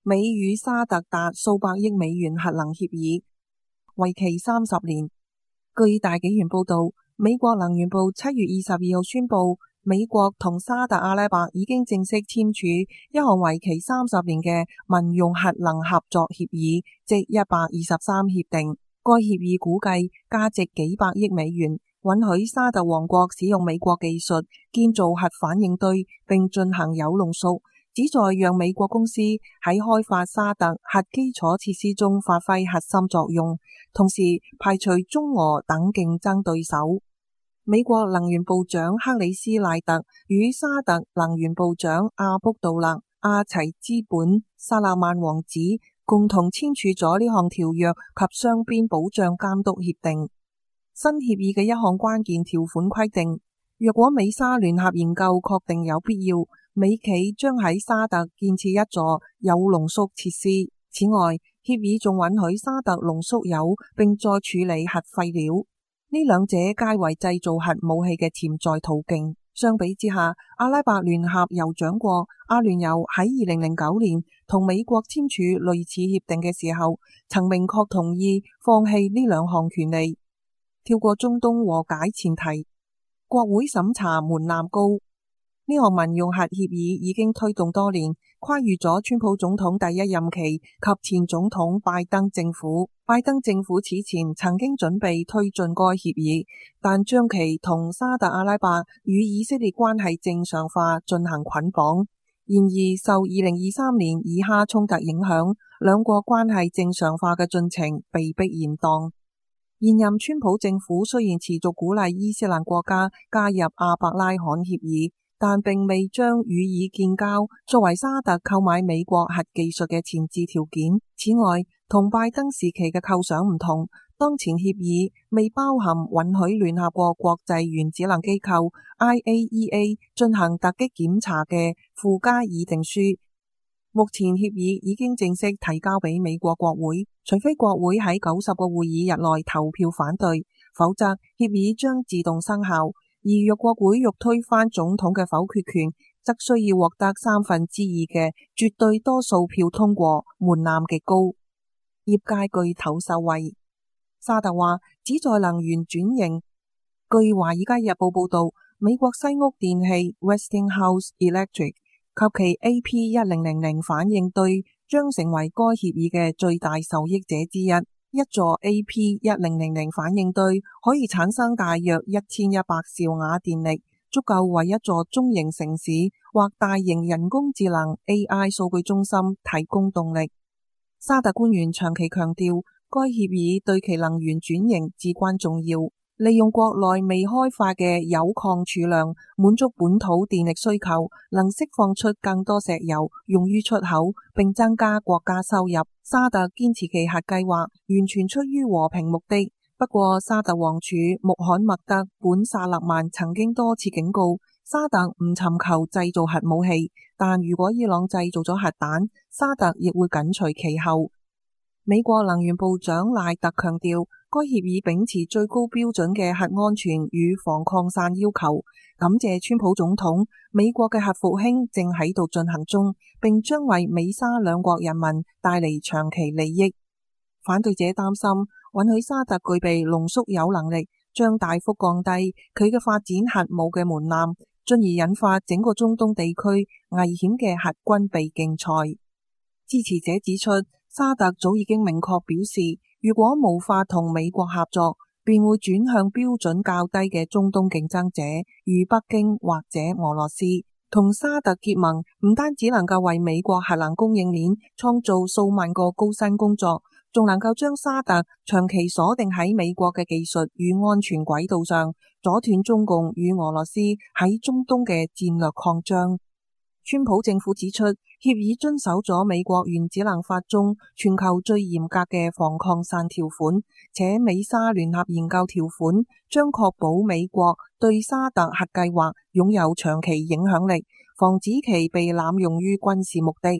美與沙特達數百億美元核能協議，為期三十年。據大紀元報道，美國能源部七月二十二號宣布，美國同沙特阿拉伯已經正式簽署一項為期三十年嘅民用核能合作協議，即一百二十三協定。該協議估計價值幾百億美元，允許沙特王國使用美國技術建造核反應堆，並進行鈾濃縮，旨在讓美國公司喺開發沙特核基礎設施中發揮核心作用，同時排除中俄等競爭對手。美國能源部長克里斯賴特與沙特能源部長阿卜杜勒·阿齊茲本·薩勒曼王子共同簽署咗呢項條約及雙邊保障監督協定。新協議嘅一項關鍵條款規定，若果美沙聯合研究確定有必要，美企將喺沙特建設一座鈾濃縮設施。此外，協議仲允許沙特濃縮鈾並再處理核廢料。呢兩者皆為製造核武器嘅潛在途徑。相比之下，阿拉伯聯合酋長國阿聯酋喺二零零九年同美國簽署類似協定嘅時候，曾明確同意放棄呢兩項權利。跳過中東和解前提，國會審查門檻高。呢項民用核協議已經推動多年，跨越咗川普總統第一任期及前總統拜登政府。拜登政府此前曾經準備推進該協議，但將其同沙特阿拉伯與以色列關係正常化進行捆綁。然而，受二零二三年以哈衝突影響，兩國關係正常化嘅進程被迫延宕。現任川普政府雖然持續鼓勵伊斯蘭國家加入阿伯拉罕協議，但並未將予以建交作為沙特購買美國核技術嘅前置條件。此外，同拜登時期嘅構想唔同，當前協議未包含允許聯合國國際原子能機構 I A E A 進行突擊檢查嘅附加議定書。目前協議已經正式提交俾美國國會，除非國會喺九十個會議日內投票反對，否則協議將自動生效。而若國會欲推翻總統嘅否決權，則需要獲得三分之二嘅絕對多數票通過，門檻極高。業界巨頭受惠。沙特話旨在能源轉型。據華爾街日報報道，美國西屋電器 Westinghouse Electric 及其 A P 一零零零反應堆將成為該協議嘅最大受益者之一。一座 A P 一零零零反應堆可以產生大約一千一百兆瓦電力，足夠為一座中型城市或大型人工智能 A I 數據中心提供動力。沙特官員長期強調，該協議對其能源轉型至關重要，利用國內未開發嘅鈾礦儲量滿足本土電力需求，能釋放出更多石油用於出口，並增加國家收入。沙特堅持其核計劃完全出於和平目的。不過，沙特王儲穆罕默德本薩勒曼曾經多次警告，沙特唔尋求製造核武器，但如果伊朗製造咗核彈，沙特亦會緊隨其後。美國能源部長賴特強調，該協議秉持最高標準嘅核安全與防擴散要求，感謝川普總統，美國嘅核復興正喺度進行中，並將為美沙兩國人民帶嚟長期利益。反對者擔心，允許沙特具備濃縮鈾能力，將大幅降低佢嘅發展核武嘅門檻，進而引發整個中東地區危險嘅核軍備競賽。支持者指出，沙特早已經明確表示，如果無法同美國合作，便會轉向標準較低嘅中東競爭者，如北京或者俄羅斯。同沙特結盟唔單止能夠為美國核能供應鏈創造數萬個高薪工作，仲能夠將沙特長期鎖定喺美國嘅技術與安全軌道上，阻斷中共與俄羅斯喺中東嘅戰略擴張。川普政府指出，協議遵守咗美國原子能法中全球最嚴格嘅防擴散條款，且美沙聯合研究條款將確保美國對沙特核計劃擁有長期影響力，防止其被濫用於軍事目的。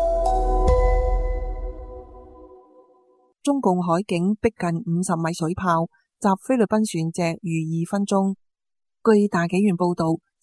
中共海警逼近五十米水炮襲菲律賓船隻逾二分鐘。據大紀元報道，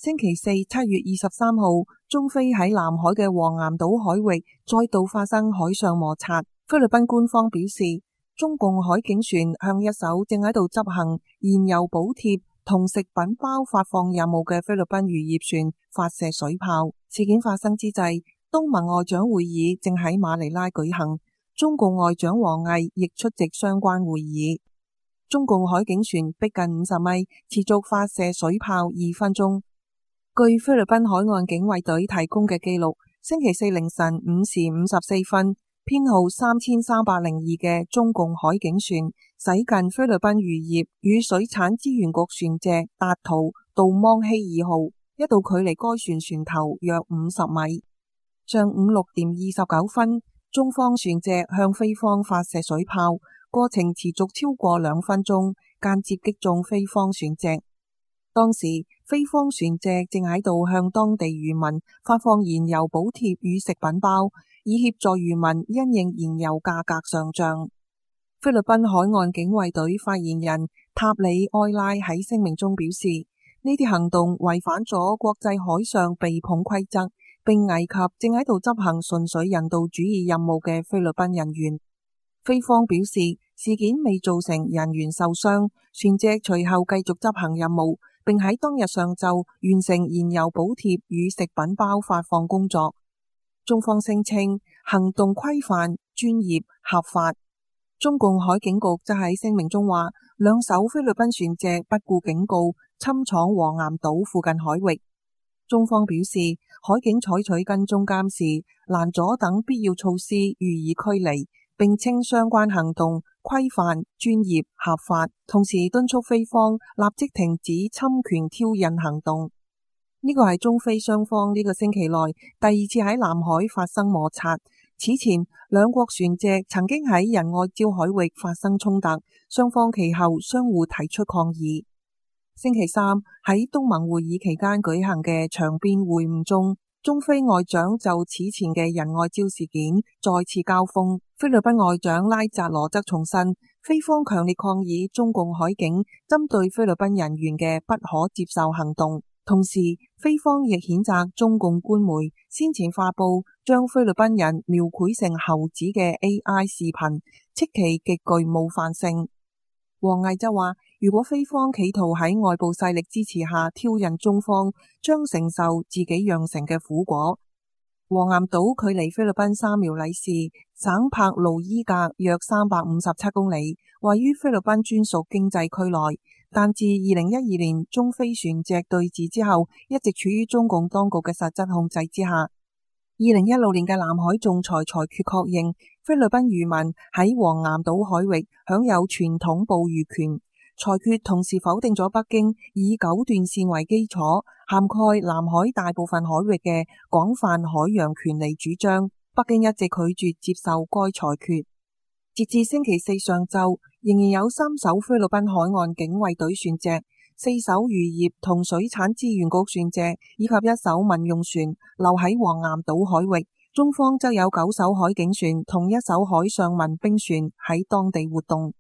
星期四七月二十三號，中菲喺南海嘅黃岩島海域再度發生海上摩擦。菲律賓官方表示，中共海警船向一艘正喺度執行燃油補貼同食品包發放任務嘅菲律賓漁業船發射水炮。事件發生之際，東盟外長會議正喺馬尼拉舉行，中共外長王毅亦出席相關會議。中共海警船逼近五十米，持續發射水炮二分鐘。據菲律賓海岸警衛隊提供嘅記錄，星期四凌晨五時五十四分，編號三千三百零二嘅中共海警船駛近菲律賓漁業與水產資源局船隻達圖杜芒希二號，一度距離該船船頭約五十米。上午六點二十九分，中方船隻向菲方發射水炮，過程持續超過兩分鐘，間接擊中菲方船隻。當時菲方船隻正喺度向當地漁民發放燃油補貼與食品包，以協助漁民因應燃油價格上漲。菲律賓海岸警衛隊發言人塔里埃拉喺聲明中表示，呢啲行動違反咗國際海上避碰規則，並危及正喺度執行純粹人道主義任務嘅菲律賓人員。菲方表示，事件未造成人員受傷，船隻隨後繼續執行任務，並喺當日上晝完成燃油補貼與食品包發放工作。中方聲稱行動規範、專業、合法。中共海警局則喺聲明中話，兩艘菲律賓船隻不顧警告，侵闖黃岩島附近海域。中方表示，海警採取跟蹤監視、攔阻等必要措施予以驅離，並稱相關行動規範、專業、合法，同時敦促菲方立即停止侵權挑釁行動。呢個係中菲雙方呢個星期內第二次喺南海發生摩擦。此前兩國船隻曾經喺仁愛礁海域發生衝突，雙方其後相互提出抗議。星期三喺東盟會議期間舉行嘅場邊會晤中，中菲外長就此前嘅仁愛礁事件再次交鋒。菲律賓外長拉扎羅則重申，菲方強烈抗議中共海警針對菲律賓人員嘅不可接受行動。同時，菲方亦譴責中共官媒先前發布將菲律賓人描繪成猴子嘅 A I 視頻，斥其極具冒犯性。王毅則話，如果菲方企圖喺外部勢力支持下挑釁中方，將承受自己釀成嘅苦果。黃岩島距離菲律賓沙苗里市省帕魯伊格約三百五十七公里，位於菲律賓專屬經濟區內。但自二零一二年中菲船隻對峙之後，一直處於中共當局嘅實質控制之下。二零一六年嘅南海仲裁裁決確認，菲律賓漁民喺黃岩島海域享有傳統捕魚權。裁決同時否定咗北京以九段線為基礎，涵蓋南海大部分海域嘅廣泛海洋權利主張。北京一直拒絕接受該裁決。截至星期四上晝，仍然有三艘菲律賓海岸警衛隊船隻、四艘漁業同水產資源局船隻以及一艘民用船留喺黃岩島海域。中方則有九艘海警船同一艘海上民兵船喺當地活動。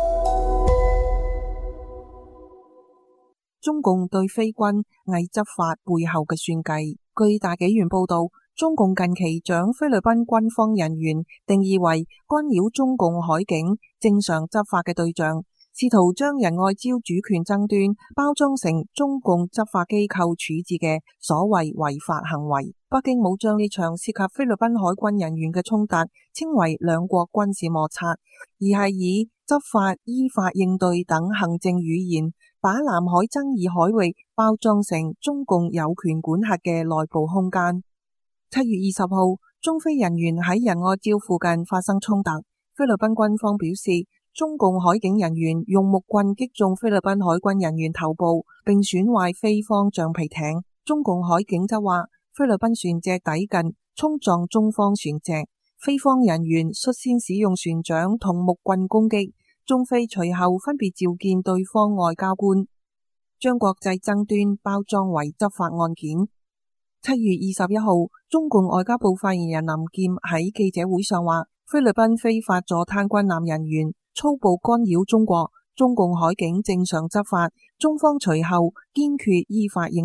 中共對菲軍偽執法背後嘅算計。據大紀元報道，中共近期將菲律賓軍方人員定義為干擾中共海警正常執法嘅對象，試圖將仁愛礁主權爭端包裝成中共執法機構處置嘅所謂違法行為。北京冇將呢場涉及菲律賓海軍人員嘅衝突稱為兩國軍事摩擦，而係以執法、依法應對等行政語言，把南海爭議海域包裝成中共有權管轄嘅內部空間。七月二十號，中菲人員喺仁愛礁附近發生衝突。菲律賓軍方表示，中共海警人員用木棍擊中菲律賓海軍人員頭部，並損壞菲方橡皮艇。中共海警則話，菲律賓船隻抵近，衝撞中方船隻，菲方人員率先使用船槳同木棍攻擊，中菲隨後分別召見對方外交官，將國際爭端包裝為執法案件。七月二十一號，中共外交部發言人林劍喺記者會上話，菲律賓非法坐灘軍艦人員粗暴干擾中國，中共海警正常執法，中方隨後堅決依法應對。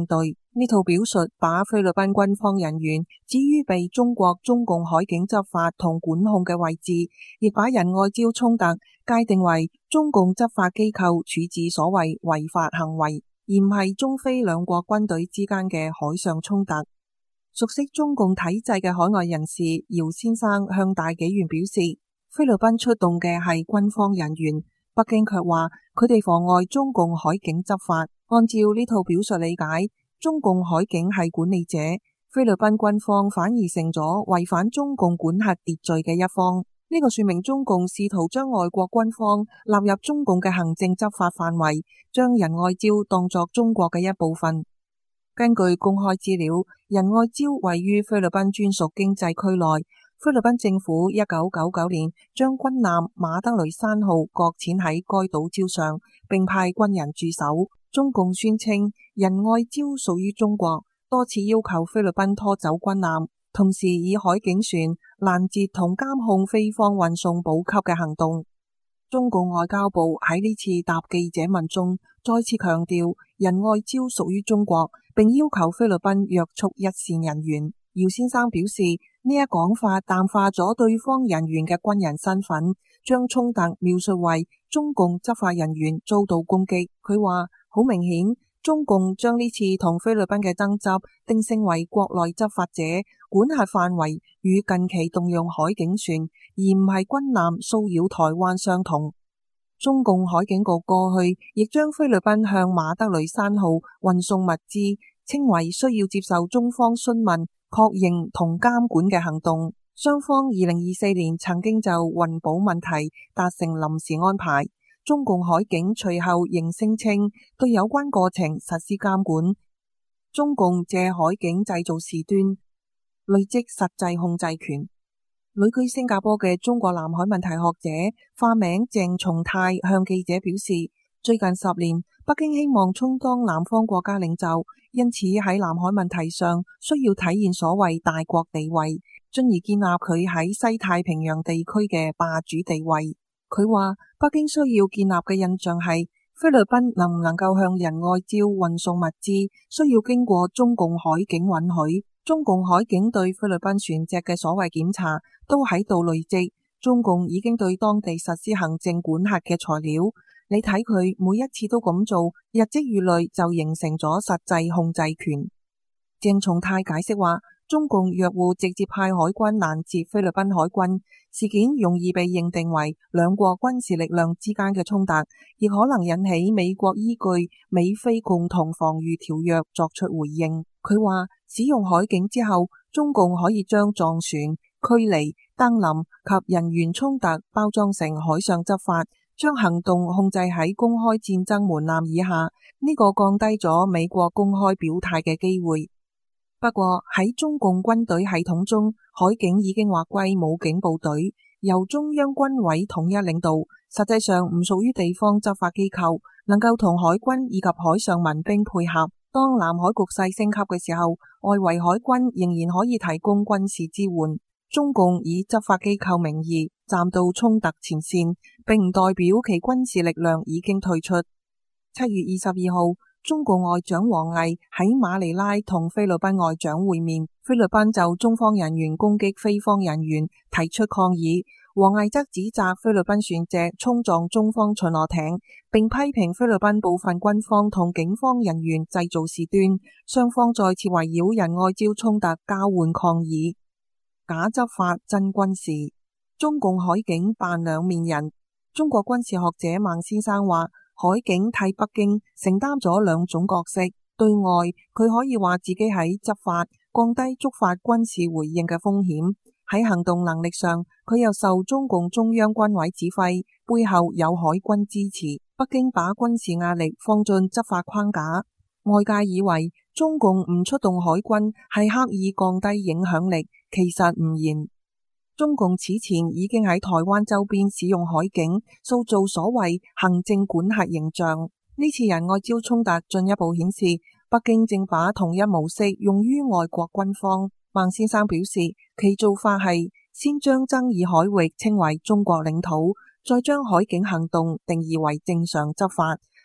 呢套表述把菲律賓軍方人員置於被中國中共海警執法同管控嘅位置，亦把仁愛礁衝突界定為中共執法機構處置所謂違法行為，而唔係中菲兩國軍隊之間嘅海上衝突。熟悉中共體制嘅海外人士姚先生向大紀元表示，菲律賓出動嘅係軍方人員，北京卻話佢哋妨礙中共海警執法。按照呢套表述理解，中共海警係管理者，菲律賓軍方反而成咗違反中共管轄秩序嘅一方。呢個說明中共試圖將外國軍方納入中共嘅行政執法範圍，將仁愛礁當作中國嘅一部分。根據公開資料，仁愛礁位於菲律賓專屬經濟區內。菲律賓政府一九九九年將軍艦馬德雷山號擱淺喺該島礁上，並派軍人駐守。中共宣稱仁愛礁屬於中國，多次要求菲律賓拖走軍艦，同時以海警船攔截同監控菲方運送補給嘅行動。中共外交部喺呢次答記者文中再次強調仁愛礁屬於中國，並要求菲律賓約束一線人員。姚先生表示，呢一講法淡化咗對方人員嘅軍人身份，將衝突描述為中共執法人員遭到攻擊。佢話好明顯，中共將呢次同菲律賓嘅爭執定性為國內執法者管轄範圍與近期動用海警船而唔係軍艦騷擾台灣相同。中共海警局過去亦將菲律賓向馬德雷山號運送物資稱為需要接受中方詢問、確認同監管嘅行動。雙方二零二四年曾經就運補問題達成臨時安排。中共海警隨後仍聲稱對有關過程實施監管。中共借海警製造事端，累積實際控制權。旅居新加坡嘅中國南海問題學者化名鄭松泰向記者表示，最近十年北京希望充當南方國家領袖，因此喺南海問題上需要體現所謂大國地位，進而建立佢喺西太平洋地區嘅霸主地位。佢話北京需要建立嘅印象係菲律賓能唔能夠向仁愛礁運送物資，需要經過中共海警允許。中共海警對菲律賓船隻嘅所謂檢查都喺度累積，中共已經對當地實施行政管轄嘅材料。你睇佢每一次都咁做，日積月累就形成咗實際控制權。鄭松泰解釋話，中共若會直接派海軍攔截菲律賓海軍，事件容易被認定為兩國軍事力量之間嘅衝突，亦可能引起美國依據美菲共同防禦條約作出回應。佢話使用海警之後，中共可以將撞船、驅離、登臨及人員衝突包裝成海上執法，將行動控制喺公開戰爭門檻以下，呢個降低咗美國公開表態嘅機會。不過喺中共軍隊系統中，海警已經劃歸武警部隊，由中央軍委統一領導，實際上唔屬於地方執法機構，能夠同海軍以及海上民兵配合。當南海局勢升級嘅時候，外圍海軍仍然可以提供軍事支援。中共以執法機構名義站到衝突前線，並唔代表其軍事力量已經退出。七月二十二號，中共外長王毅喺馬尼拉同菲律賓外長會面，菲律賓就中方人員攻擊菲方人員提出抗議，王毅則指責菲律賓船隻衝撞中方巡邏艇，並批評菲律賓部分軍方同警方人員製造事端，雙方再次圍繞仁愛礁衝突交換抗議。假執法真軍事，中共海警扮兩面人。中國軍事學者孟先生話，海警替北京承擔咗兩種角色，對外佢可以話自己喺執法，降低觸發軍事回應嘅風險；喺行動能力上，佢又受中共中央軍委指揮，背後有海軍支持。北京把軍事壓力放進執法框架，外界以為中共唔出動海軍係刻意降低影響力，其實唔然。中共此前已經喺台灣周邊使用海警，塑造所謂行政管轄形象。呢次仁愛礁衝突進一步顯示，北京正把同一模式用於外國軍方。孟先生表示，其做法係先將爭議海域稱為中國領土，再將海警行動定義為正常執法，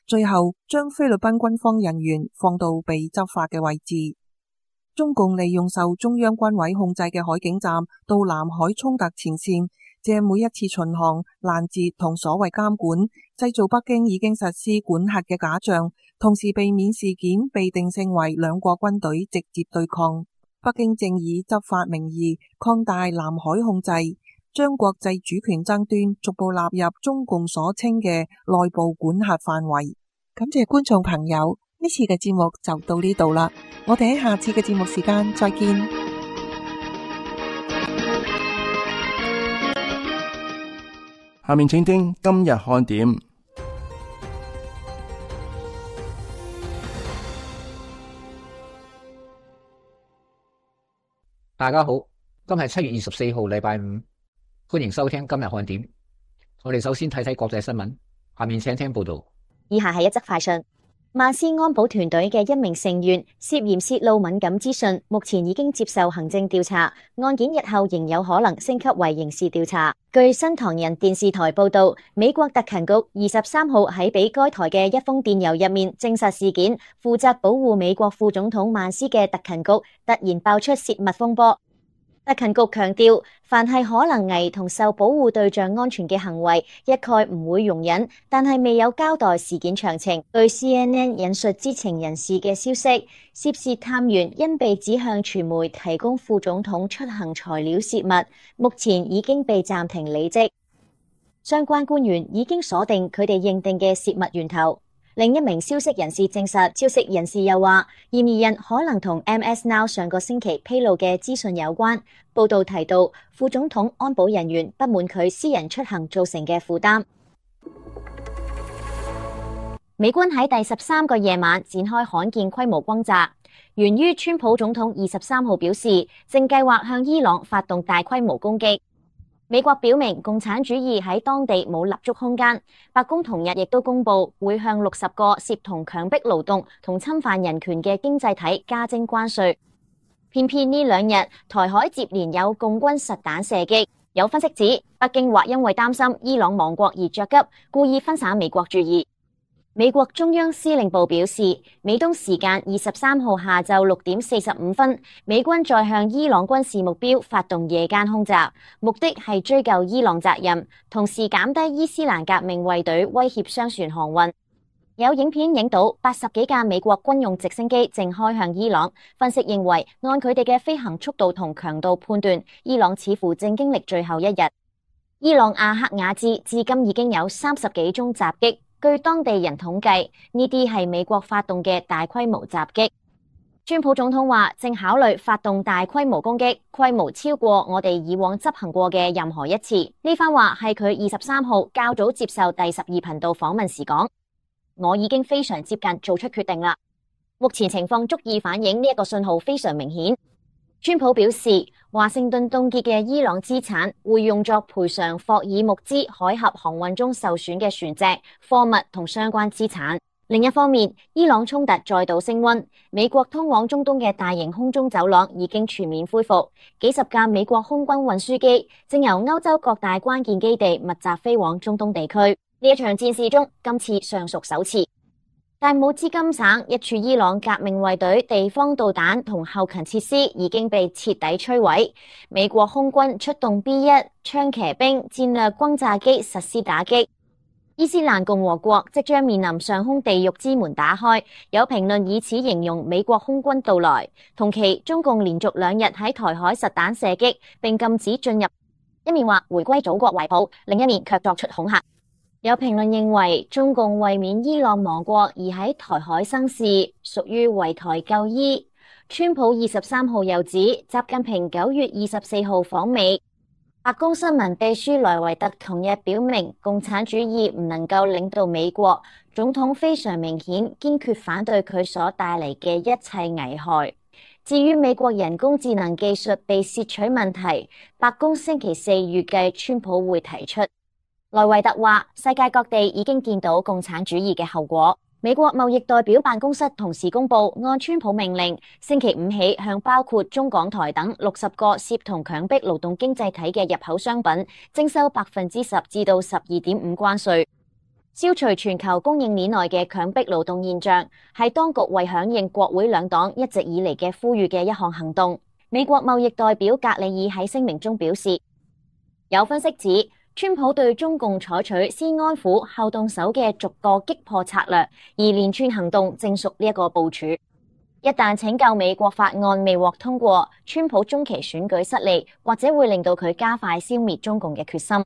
最後將菲律賓軍方人員放到被執法嘅位置。中共利用受中央軍委控制嘅海警站到南海衝突前線，借每一次巡航、攔截同所謂監管，製造北京已經實施管轄嘅假象，同時避免事件被定性為兩國軍隊直接對抗。北京正以執法名義擴大南海控制，將國際主權爭端逐步納入中共所稱嘅內部管轄範圍。感謝觀眾朋友，呢次嘅節目就到呢度啦，我哋喺下次嘅節目時間再見。 下面請聽今日看點。 大家好，今日係七月二十四號，禮拜五，歡迎收聽今日看點。我哋首先睇睇國際新聞，下面請聽報道。 以下係一則快訊。萬斯安保團隊嘅一名成員涉嫌洩露敏感資訊，目前已經接受行政調查，案件日後仍有可能升級為刑事調查。據新唐人電視台報道，美國特勤局二十三號喺俾該台嘅一封電郵入面證實事件，負責保護美國副總統萬斯嘅特勤局突然爆出洩密風波。特勤局強調，凡係可能危同受保護對象安全嘅行為，一概唔會容忍，但係未有交代事件詳情。據 C N N 引述知情人士嘅消息，涉事探員因被指向傳媒提供副總統出行材料洩密，目前已經被暫停履職。相關官員已經鎖定佢哋認定嘅洩密源頭。另一名消息人士證實，消息人士又話，嫌疑人可能同 M S Now 上個星期披露嘅資訊有關。報道提到，副總統安保人員不滿佢私人出行造成嘅負擔。美軍喺第十三個夜晚展開罕見規模轟炸，源於川普總統二十三號表示，正計劃向伊朗發動大規模攻擊。美國表明共產主義喺當地冇立足空間。白宮同日亦都公布會向六十個涉同強迫勞動同侵犯人權嘅經濟體加徵關稅。偏偏呢兩日台海接連有共軍實彈射擊，有分析指北京或因為擔心伊朗亡國而着急，故意分散美國注意。美國中央司令部表示，美東時間二十三號下晝六點四十五分，美軍再向伊朗軍事目標發動夜間空襲，目的係追究伊朗責任，同時減低伊斯蘭革命衛隊威脅商船航運。有影片影到八十幾架美國軍用直升機正開向伊朗，分析認為按佢哋嘅飛行速度同強度判斷，伊朗似乎正經歷最後一日。伊朗阿克雅茲至今已經有三十幾宗襲擊。據當地人統計，呢啲係美國發動嘅大規模襲擊。川普總統話正考慮發動大規模攻擊，規模超過我哋以往執行過嘅任何一次。呢番話係佢二十三號較早接受第十二頻道訪問時講。我已經非常接近做出決定啦。目前情況足以反映呢一個信號非常明顯。川普表示，華盛頓凍結嘅伊朗資產會用作賠償霍爾木茲海峽航運中受損嘅船隻、貨物同相關資產。另一方面，伊朗衝突再度升溫，美國通往中東嘅大型空中走廊已經全面恢復，幾十架美國空軍運輸機正由歐洲各大關鍵基地密集飛往中東地區。呢一場戰事中，今次尚屬首次。但姆茲金省一處伊朗革命衛隊地方導彈同後勤設施已經被徹底摧毀。美國空軍出動 B 一槍騎兵戰略轟炸機實施打擊。伊斯蘭共和國即將面臨上空地獄之門打開，有評論以此形容美國空軍到來。同期，中共連續兩日喺台海實彈射擊，並禁止進入，一面話回歸祖國懷抱，另一面卻作出恐嚇。有評論認為，中共為免伊朗亡國而喺台海生事，屬於圍台救伊。川普二十三號又指，習近平九月二十四號訪美。白宮新聞秘書萊維特同日表明，共產主義唔能夠領導美國，總統非常明顯堅決反對佢所帶嚟嘅一切危害。至於美國人工智能技術被竊取問題，白宮星期四預計川普會提出。萊維特話，世界各地已經見到共產主義嘅後果。美國貿易代表辦公室同時公布，按川普命令，星期五起向包括中港台等六十個涉同強迫勞動經濟體嘅入口商品徵收百分之十至到十二點五關稅。 消除全球供應鏈內嘅強迫勞動現象，係當局為響應國會兩黨一直以嚟嘅呼籲嘅一項行動。美國貿易代表格里爾喺聲明中表示，有分析指，川普對中共採取先安撫後動手嘅逐個擊破策略，而連串行動正屬呢一個部署。一旦拯救美國法案未獲通過，川普中期選舉失利，或者會令到佢加快消滅中共嘅決心。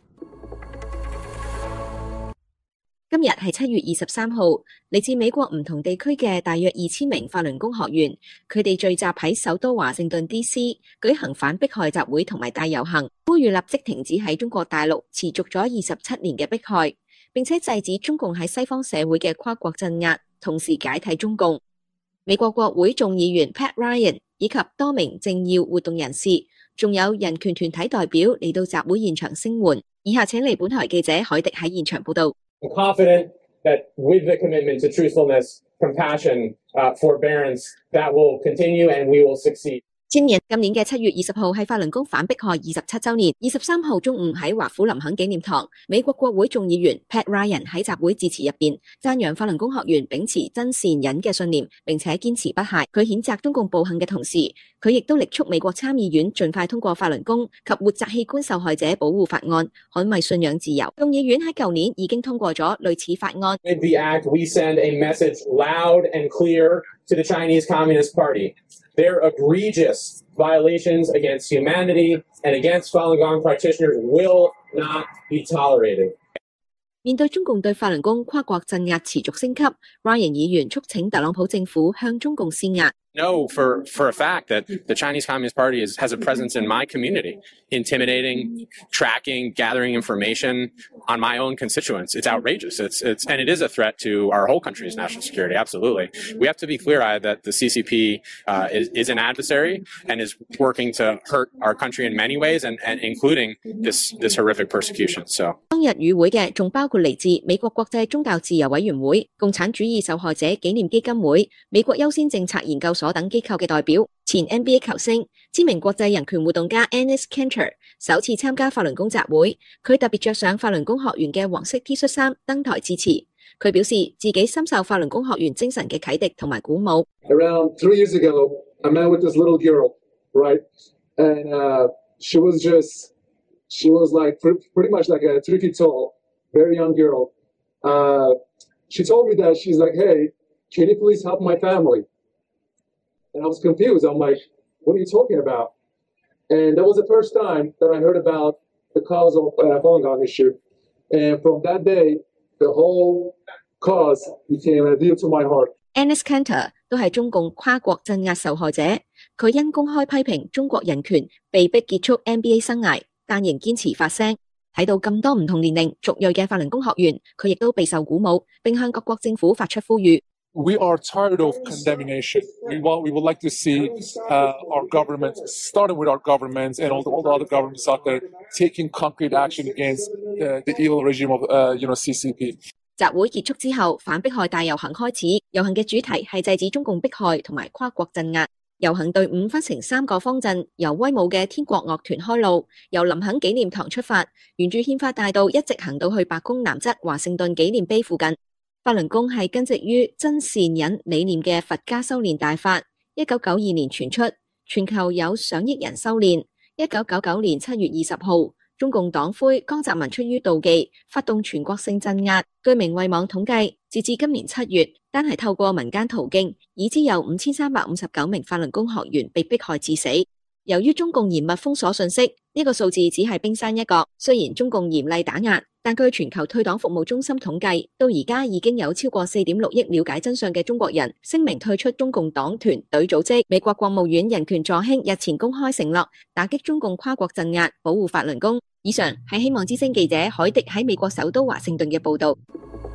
今日係七月二十三號，嚟自美國唔同地區嘅大約二千名法輪功學員，佢哋聚集喺首都華盛頓 D C 舉行反迫害集會同埋大遊行，呼籲立即停止喺中國大陸持續咗二十七年嘅迫害，並且制止中共喺西方社會嘅跨國鎮壓，同時解體中共。美國國會眾議員 Pat Ryan 以及多名政要活動人士，仲有人權團體代表嚟到集會現場聲援。以下請嚟本台記者海迪喺現場報道。 I'm confident that with the commitment to truthfulness, compassion, uh, forbearance, that will continue and we will succeed. 今年今年嘅七月二十號係法輪功反迫害二十七周年。二十三號中午喺華府林肯紀念堂，美國國會眾議員 Pat Ryan 喺集會致辭入邊讚揚法輪功學員秉持真善忍嘅信念，並且堅持不懈。佢譴責中共暴行嘅同時，佢亦都力促美國參議院盡快通過法輪功及活摘器官受害者保護法案，捍衛信仰自由。眾議院喺舊年已經通過咗類似法案。 With the act, we send a message loud and clear to the Chinese Communist Party. Their egregious violations against humanity and against Falun Gong practitioners will not be tolerated. 面對中共對法輪功跨國鎮壓持續升級 ，Ryan 議員促請特朗普政府向中共施壓。 Know for, for a fact that the Chinese Communist Party is, has a presence in my community, intimidating, tracking, gathering information on my own constituents. It's outrageous. It's, it's, and it is a threat to our whole country's national security. Absolutely. We have to be clear-eyed that the C C P uh, is, is an adversary and is working to hurt our country in many ways, and, and including this, this horrific persecution. So. 當日與會嘅仲包括嚟自美國國際宗教自由委員會、共產主義受害者紀念基金會、美國優先政策研究所等機構嘅代表，前 N B A 球星、知名國際人權活動家 Enes Kanter 首次參加法輪功集會，佢特別着上法輪功學員嘅黃色 T 恤衫登台致辭。佢表示自己深受法輪功學員精神嘅啟迪同埋鼓舞。 Around three years ago, I met with this little girl, right? And uh, she was just, she was like pretty much like a three feet tall, very young girl. Uh, she told me that she's like, hey, can you please help my family? And I was confused. I'm like, what are you talking about? And that was the first time that I heard about the cause of uh, Falun Gong issue. And from that day, the whole cause became dear to my heart. Enes Kanter 都係中共跨國鎮壓受害者，佢因公開批評中國人權，被迫結束 N B A 生涯，但仍堅持發聲。睇到咁多唔同年齡、族裔嘅法輪功學員，佢亦都備受鼓舞，並向各國政府發出呼籲。 We are tired of condemnation. We want, we would like to see uh, our government, starting with our governments and all the, all the other governments out there, taking concrete action against uh, the evil regime of, uh, you know, C C P. 集會結束之後，反迫害大遊行開始。遊行嘅主題係制止中共迫害同埋跨國鎮壓。遊行隊伍分成三個方陣，由威武嘅天國樂團開路，由林肯紀念堂出發，沿住憲法大道一直行到去白宮南側華盛頓紀念碑附近。法輪功係根植於真善忍理念嘅佛家修煉大法，一九九二年傳出，全球有上億人修煉。一九九九年七月二十號，中共黨魁江澤民出於妒忌，發動全國性鎮壓。據明慧網統計，截至今年七月，單係透過民間途徑，已知有五千三百五十九名法輪功學員被迫害致死。由於中共嚴密封鎖信息，呢個數字只係冰山一角。雖然中共嚴厲打壓，但據全球退黨服務中心統計，到而家已經有超過四點六億了解真相嘅中國人聲明退出中共黨團隊組織。美國國務院人權助卿日前公開承諾打擊中共跨國鎮壓，保護法輪功。以上係希望之聲記者海迪喺美國首都華盛頓嘅報道。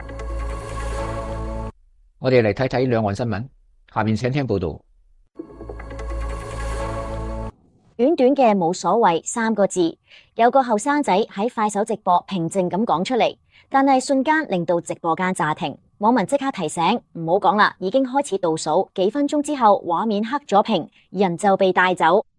我哋嚟睇睇兩岸新聞，下面請聽報道。 短短嘅冇所謂三個字，有個後生仔喺快手直播平靜咁講出嚟，但係瞬間令到直播間暫停。網民即刻提醒唔好講啦，已經開始倒數，幾分鐘之後畫面黑咗屏，人就被帶走。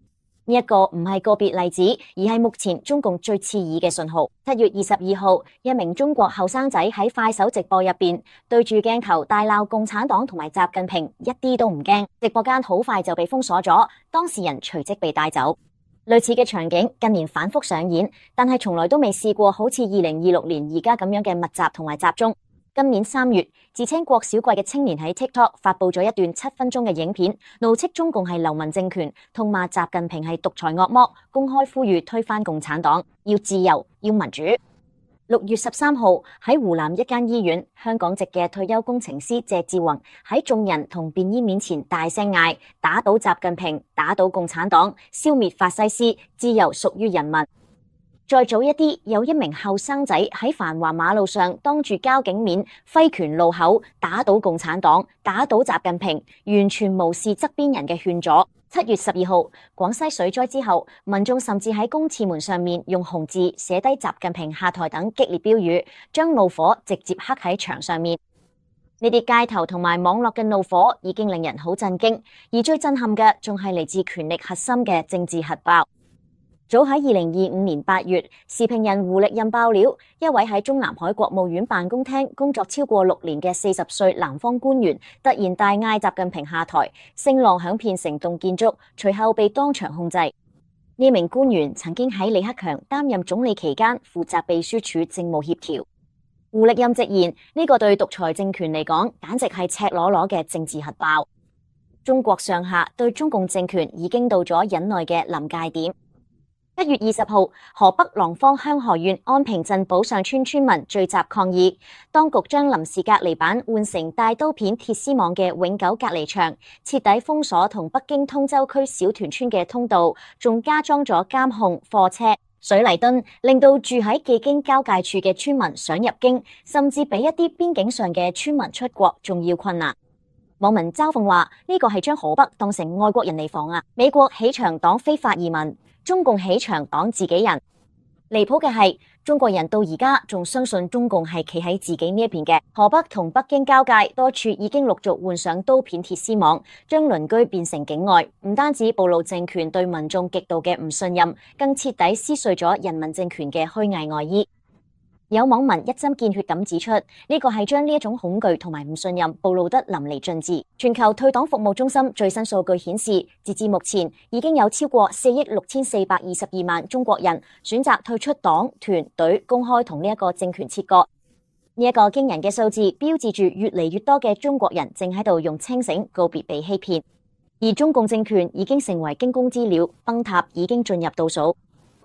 呢一個唔係個別例子，而係目前中共最刺耳嘅信號。七月二十二號，一名中國後生仔喺快手直播入邊對住鏡頭大鬧共產黨同埋習近平，一啲都唔驚。直播間好快就被封鎖咗，當事人隨即被帶走。類似嘅場景近年反覆上演，但係從來都未試過好似二零二六年而家咁樣嘅密集同埋集中。今年三月，自稱郭小貴嘅青年喺 TikTok 發佈咗一段七分鐘嘅影片，怒斥中共係流氓政權，痛罵習近平係獨裁惡魔，公開呼籲推翻共產黨，要自由，要民主。六月十三號喺湖南一間醫院，香港籍嘅退休工程師謝志宏喺眾人同便衣面前大聲嗌：打倒習近平，打倒共產黨，消滅法西斯，自由屬於人民。再早一啲，有一名後生仔喺繁華馬路上當住交警面揮拳怒吼：打倒共產黨，打倒習近平，完全無視側邊人嘅勸阻。七月十二號，廣西水災之後，民眾甚至喺公廁門上面用紅字寫低習近平下台等激烈標語，將怒火直接刻喺牆上面。呢啲街頭同埋網絡嘅怒火已經令人好震驚，而最震撼嘅仲係嚟自權力核心嘅政治核爆。早喺二零二五年八月，時評人胡力任爆料，一位喺中南海國務院辦公廳工作超過六年嘅四十歲南方官員，突然大嗌習近平下台，聲浪響遍成棟建築，隨後被當場控制。呢名官員曾經喺李克強擔任總理期間負責秘書處政務協調。胡力任直言，呢個對獨裁政權嚟講，簡直係赤裸裸嘅政治核爆。中國上下對中共政權已經到咗忍耐嘅臨界點。一月二十號，河北廊坊香河縣安平鎮寶上村村民聚集抗議，當局將臨時隔離板換成帶刀片鐵絲網嘅永久隔離牆，徹底封鎖同北京通州區小屯村嘅通道，仲加裝咗監控、貨車、水泥墩，令到住喺冀京交界處嘅村民想入京，甚至比一啲邊境上嘅村民出國仲要困難。網民嘲諷話：呢個係將河北當成外國人嚟防啊！美國起牆擋非法移民，中共起牆擋自己人。離譜嘅係，中國人到而家仲相信中共係企喺自己呢一邊嘅。河北同北京交界多處已經陸續換上刀片鐵絲網，將鄰居變成境外，唔單止暴露政權對民眾極度嘅唔信任，更徹底撕碎咗人民政權嘅虛偽外衣。有網民一針見血咁指出，呢個係將呢一種恐懼同埋唔信任暴露得淋漓盡致。全球退黨服務中心最新數據顯示，截至目前已經有超過四億六千四百二十二萬中國人選擇退出黨團隊，公開同呢一個政權切割。呢一個驚人嘅數字，標誌住越嚟越多嘅中國人正喺度用清醒告別被欺騙，而中共政權已經成為驚弓之鳥，崩塌已經進入倒數。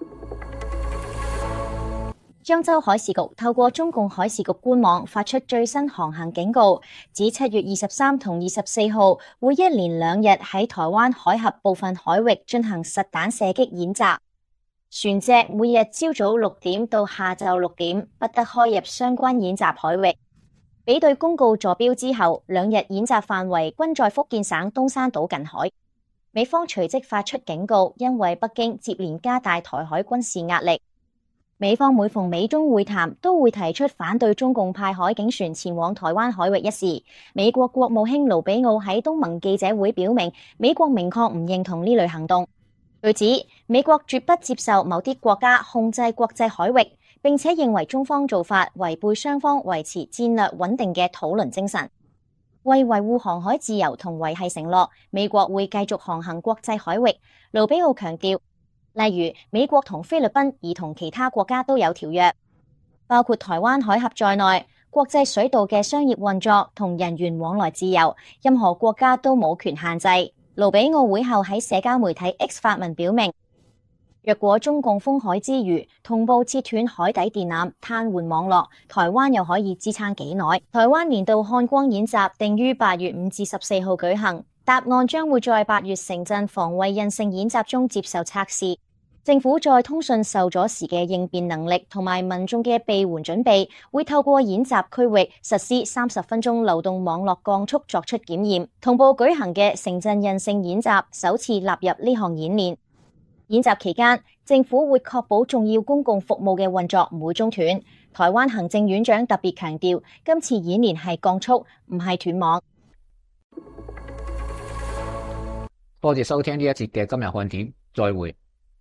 漳州海事局透過中共海事局官網發出最新航行警告，指七月二十三同二十四號會一連兩日喺台灣海峽部分海域進行實彈射擊演習，船隻每日朝早六點到下晝六點不得開入相關演習海域。比對公告坐標之後，兩日演習範圍均在福建省東山島近海。美方隨即發出警告，因為北京接連加大台海軍事壓力。美方每逢美中會談都會提出反對中共派海警船前往台灣海域一事。美國國務卿盧比奧喺東盟記者會表明，美國明確唔認同呢類行動。據指，美國絕不接受某啲國家控制國際海域，並且認為中方做法違背雙方維持戰略穩定嘅討論精神。為維護航海自由同維繫承諾，美國會繼續航行國際海域。盧比奧強調，例如美國同菲律賓而同其他國家都有條約，包括台灣海峽在內，國際水道嘅商業運作同人員往來自由，任何國家都冇權限制。盧比奧會後喺社交媒體 X 發文表明，若果中共封海之餘同步切斷海底電纜，癱瘓網絡，台灣又可以支撐幾耐？台灣年度漢光演習定於八月五至十四號舉行。答案將會在八月城鎮防衛韌性演習中接受測試。政府在通訊受阻時嘅應變能力同埋民眾嘅備援準備，會透過演習區域實施三十分鐘流動網絡降速作出檢驗。同步舉行嘅城鎮韌性演習首次納入呢項演練。演習期間，政府會確保重要公共服務嘅運作唔會中斷。台灣行政院長特別強調，今次演練係降速，唔係斷網。 多謝收聽呢一節嘅今日看點。 再會。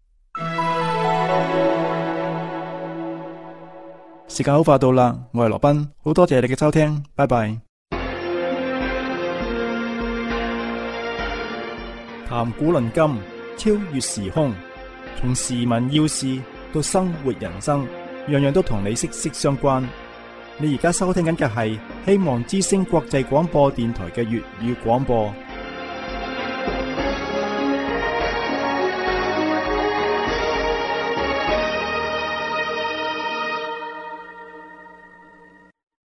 時間好快到啦，我係羅賓，好多謝你嘅收聽，拜拜。談古論今，超越時空，從時聞要事到生活人生，樣樣都同你息息相關。你而家收聽緊嘅係希望之聲國際廣播電台嘅粵語廣播。